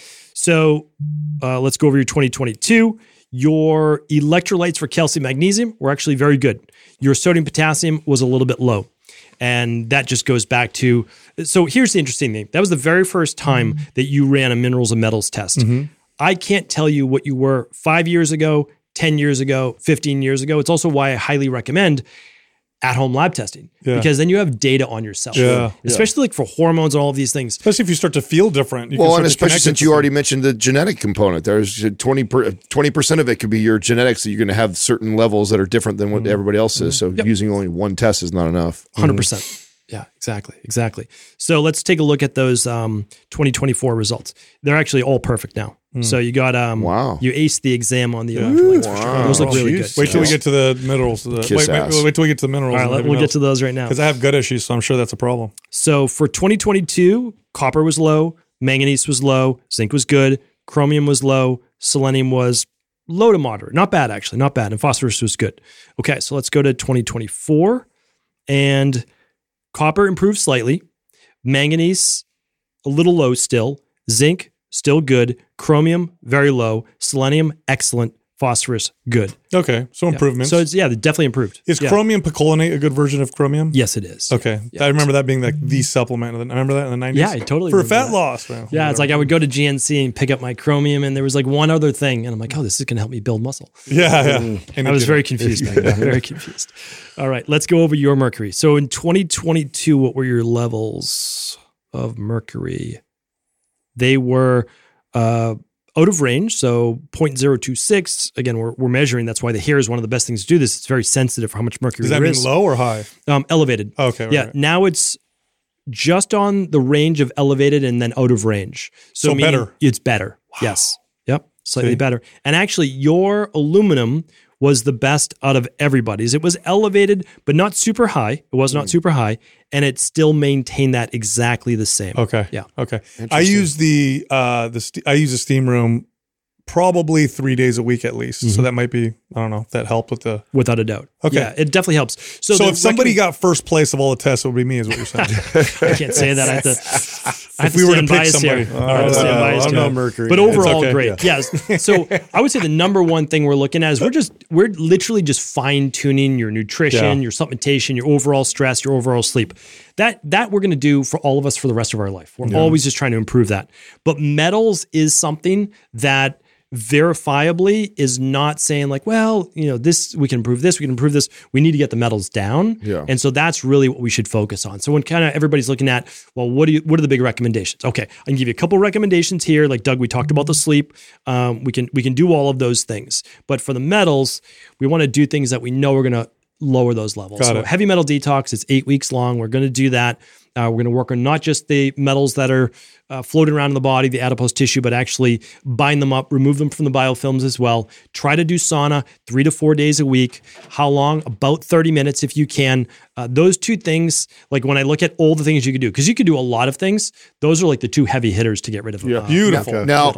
So let's go over your 2022. Your electrolytes for calcium, magnesium were actually very good. Your sodium, potassium was a little bit low. And that just goes back to, so here's the interesting thing. That was the very first time that you ran a minerals and metals test. I can't tell you what you were 5 years ago, 10 years ago, 15 years ago. It's also why I highly recommend at-home lab testing because then you have data on yourself. Especially like for hormones and all of these things. Especially if you start to feel different. Well, and especially since you already mentioned the genetic component. There's 20% of it could be your genetics that you're going to have certain levels that are different than what everybody else is. So using only one test is not enough. 100%. Yeah, exactly. So let's take a look at those 2024 results. They're actually all perfect now. So you got you aced the exam on the electrolytes. Wow. Those look really good. Wait till we get to the minerals. Wait till we get to the minerals. All right, we'll get to those right now. Because I have gut issues, so I'm sure that's a problem. So for 2022, copper was low, manganese was low, zinc was good, chromium was low, selenium was low to moderate. Not bad, actually. Not bad. And phosphorus was good. Okay, so let's go to 2024. And copper improved slightly. Manganese, a little low still. Zinc, still good. Chromium, very low. Selenium, excellent. phosphorus, good. Okay, so improvements. So it's definitely improved. Is chromium picolinate a good version of chromium? Yes, it is. Okay, I remember that being like the supplement. I remember that in the 90s. Yeah, I totally for remember fat that. loss. Man. Yeah, it's like I would go to GNC and pick up my chromium, and there was like one other thing, and I'm like, oh, this is going to help me build muscle. Yeah. And I was very confused back then. Very confused. All right, let's go over your mercury. So in 2022, what were your levels of mercury? They were out of range, so 0.026. Again, we're measuring. That's why the hair is one of the best things to do this. It's very sensitive for how much mercury there is. Does that mean low or high? Elevated. Okay. Right. Now it's just on the range of elevated and then out of range. So better. It's better. Wow. Yes. Yep. Slightly better. And actually, your aluminum was the best out of everybody's. It was elevated, but not super high. It was not super high, and it still maintained that exactly the same. Okay. Yeah. Okay. I use I use a steam room probably 3 days a week at least. So that might be, I don't know, if that helped with the... Without a doubt. Okay. Yeah, it definitely helps. So if somebody got first place of all the tests, it would be me, is what you're saying. I can't say that. I have to if we were to pick somebody. I'm no mercury. But overall, okay. great. Yes. So I would say the number one thing we're looking at is we're literally just fine tuning your nutrition, your supplementation, your overall stress, your overall sleep. That we're going to do for all of us for the rest of our life. We're always just trying to improve that. But metals is something that verifiably is not saying like, well, this, we can improve this, we can improve this. We need to get the metals down. Yeah. And so that's really what we should focus on. So when kind of everybody's looking at, well, what are the big recommendations? Okay, I can give you a couple recommendations here. Like Doug, we talked about the sleep. We can do all of those things. But for the metals, we want to do things that we know we're going to lower those levels. Got so it. heavy metal detox, it's 8 weeks long. We're going to do that. We're going to work on not just the metals that are floating around in the body, the adipose tissue, but actually bind them up, remove them from the biofilms as well. Try to do sauna 3 to 4 days a week. How long? About 30 minutes if you can. Those two things, like when I look at all the things you could do, because you could do a lot of things, those are like the two heavy hitters to get rid of them. Beautiful. Now,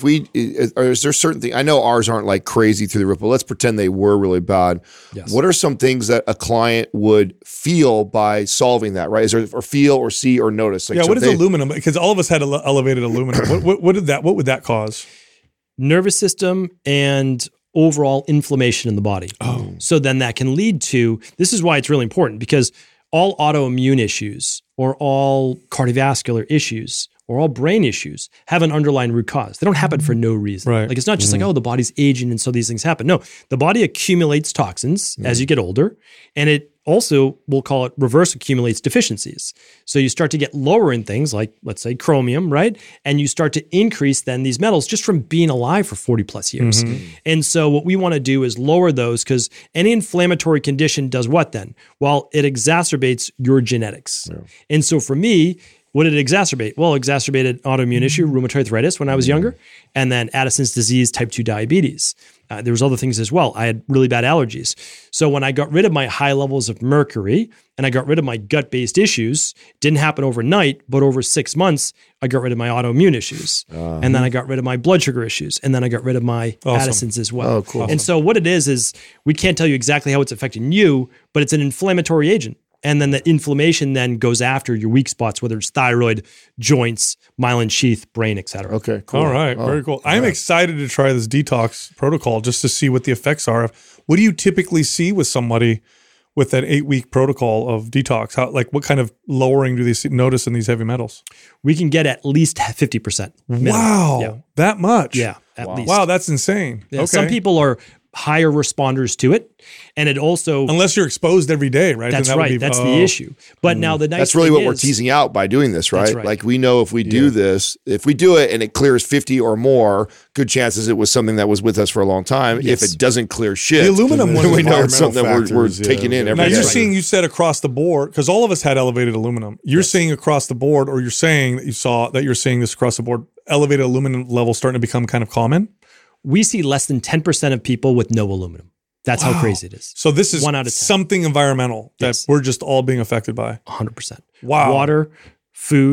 is there certain things, I know ours aren't like crazy through the roof, but let's pretend they were really bad. Yes. What are some things that a client would feel by solving that, right? Is there, or feel or see or notice? Like, What is aluminum? Because all of us had elevated aluminum. What would that cause? Nervous system and overall inflammation in the body. Oh. So then that can lead to, this is why it's really important, because all autoimmune issues or all cardiovascular issues or all brain issues have an underlying root cause. They don't happen for no reason. Right. Like it's not just like, oh, the body's aging and so these things happen. No, the body accumulates toxins as you get older, and it also, we'll call it reverse accumulates deficiencies. So you start to get lower in things like, let's say, chromium, right? And you start to increase then these metals just from being alive for 40 plus years. And so what we want to do is lower those, because any inflammatory condition does what then? Well, it exacerbates your genetics. Yeah. And so for me, what did it exacerbate? Well, it exacerbated autoimmune issue, rheumatoid arthritis when I was younger, and then Addison's disease, type 2 diabetes. There was other things as well. I had really bad allergies. So when I got rid of my high levels of mercury and I got rid of my gut-based issues, didn't happen overnight, but over 6 months, I got rid of my autoimmune issues. And then I got rid of my blood sugar issues. And then I got rid of my Addison's as well. Oh, cool. And so what it is we can't tell you exactly how it's affecting you, but it's an inflammatory agent. And then the inflammation then goes after your weak spots, whether it's thyroid, joints, myelin sheath, brain, et cetera. Okay, cool. All right, very cool. I'm excited to try this detox protocol just to see what the effects are. What do you typically see with somebody with that 8-week protocol of detox? What kind of lowering do they notice in these heavy metals? We can get at least 50%. minimum. Wow, that much? Yeah, at least. Wow, that's insane. Yeah, okay. Some people are higher responders to it. And it also... Unless you're exposed every day, right? That's right. That's the issue. But now the nice That's really thing what we're teasing out by doing this, right? That's right. Like we know if we do this, if we do it and it clears 50 or more, good chances it was something that was with us for a long time. Yes. If it doesn't clear shit, the aluminum one, we know it's something that we're taking in every Now day. you're seeing, you said across the board, because all of us had elevated aluminum. You're seeing across the board, or you're saying that you're seeing this across the board, elevated aluminum levels starting to become kind of common? We see less than 10% of people with no aluminum. That's how crazy it is. So this is 1 out of 10. Something environmental that we're just all being affected by. 100%. Wow. Water, food,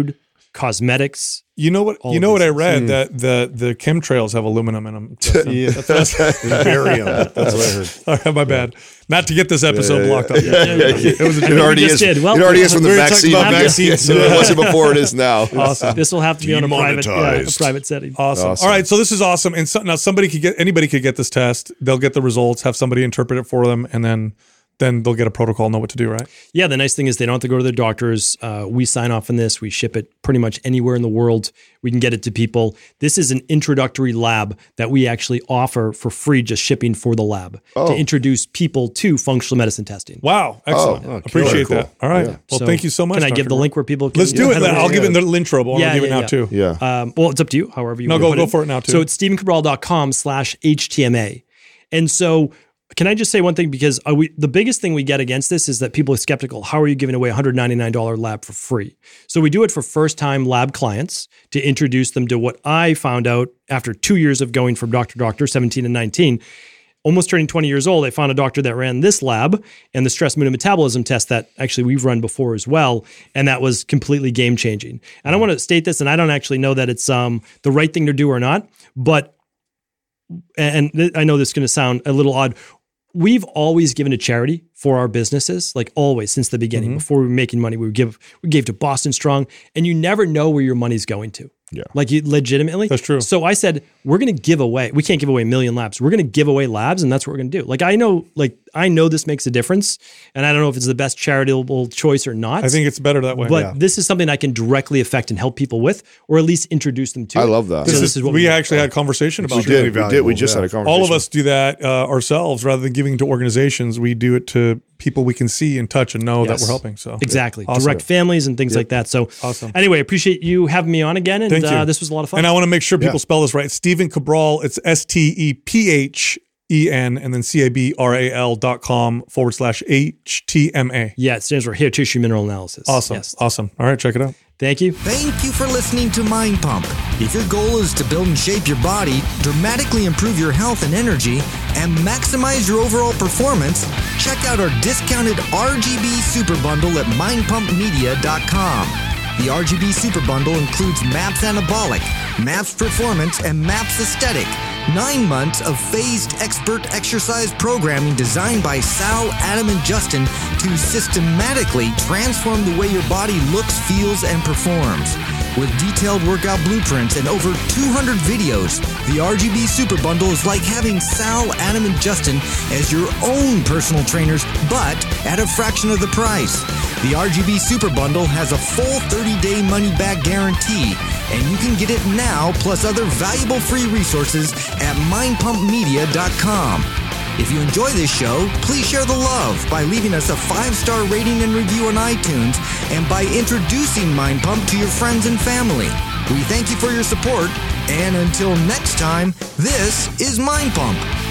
cosmetics. You know what I read that the chemtrails have aluminum in them. That's barium. That's what I heard. All right, my bad. Not to get this episode blocked up. It was it already is. Did. Well, it already is from the vaccine. Vaccines. It wasn't before. It is now. Awesome. This will have to be on a private setting. Awesome. All right, so this is awesome. And so, now anybody could get this test. They'll get the results. Have somebody interpret it for them, and then they'll get a protocol, know what to do, right? Yeah, the nice thing is they don't have to go to their doctors. We sign off on this. We ship it pretty much anywhere in the world. We can get it to people. This is an introductory lab that we actually offer for free, just shipping for the lab to introduce people to functional medicine testing. Wow, excellent. Appreciate that. All right. Yeah. Well, thank you so much. Can I give the link where people can? Let's do it. I'll give it in the intro, but I'll give it now too. Yeah. Well, it's up to you, however you want to put it. No, go for it now too. So it's StephenCabral.com/HTMA. And so can I just say one thing? Because the biggest thing we get against this is that people are skeptical. How are you giving away a $199 lab for free? So we do it for first-time lab clients to introduce them to what I found out after 2 years of going from doctor to doctor, 17 and 19. Almost turning 20 years old, I found a doctor that ran this lab and the stress, mood, and metabolism test that actually we've run before as well. And that was completely game-changing. And I want to state this, and I don't actually know that it's the right thing to do or not, but and I know this is going to sound a little odd. We've always given to charity for our businesses, like always since the beginning. Before we were making money, we gave to Boston Strong, and you never know where your money's going to. Yeah, like you legitimately. That's true. So I said we're going to give away. We can't give away 1 million labs. We're going to give away labs, and that's what we're going to do. Like I know this makes a difference, and I don't know if it's the best charitable choice or not. I think it's better that way. But this is something I can directly affect and help people with, or at least introduce them to. I love that. So this is what we actually had a conversation about. We did. We just had a conversation. All of us do that ourselves rather than giving to organizations. We do it to people we can see and touch and know that we're helping. So exactly, direct families and things like that. So awesome. Anyway, appreciate you having me on again, and this was a lot of fun. And I want to make sure people spell this right. Stephen Cabral. It's STEPHEN and then CABRAL.com/HTMA. Yeah, it stands for hair tissue mineral analysis. Awesome. Yes. Awesome. All right, check it out. Thank you. Thank you for listening to Mind Pump. If your goal is to build and shape your body, dramatically improve your health and energy, and maximize your overall performance, check out our discounted RGB Super Bundle at mindpumpmedia.com. The RGB Super Bundle includes MAPS Anabolic, MAPS Performance, and MAPS Aesthetic. 9 months of phased expert exercise programming designed by Sal, Adam, and Justin to systematically transform the way your body looks, feels, and performs. With detailed workout blueprints and over 200 videos, the RGB Super Bundle is like having Sal, Adam, and Justin as your own personal trainers, but at a fraction of the price. The RGB Super Bundle has a full 30-day money-back guarantee, and you can get it now plus other valuable free resources at mindpumpmedia.com. If you enjoy this show, please share the love by leaving us a 5-star rating and review on iTunes and by introducing Mind Pump to your friends and family. We thank you for your support, and until next time, this is Mind Pump.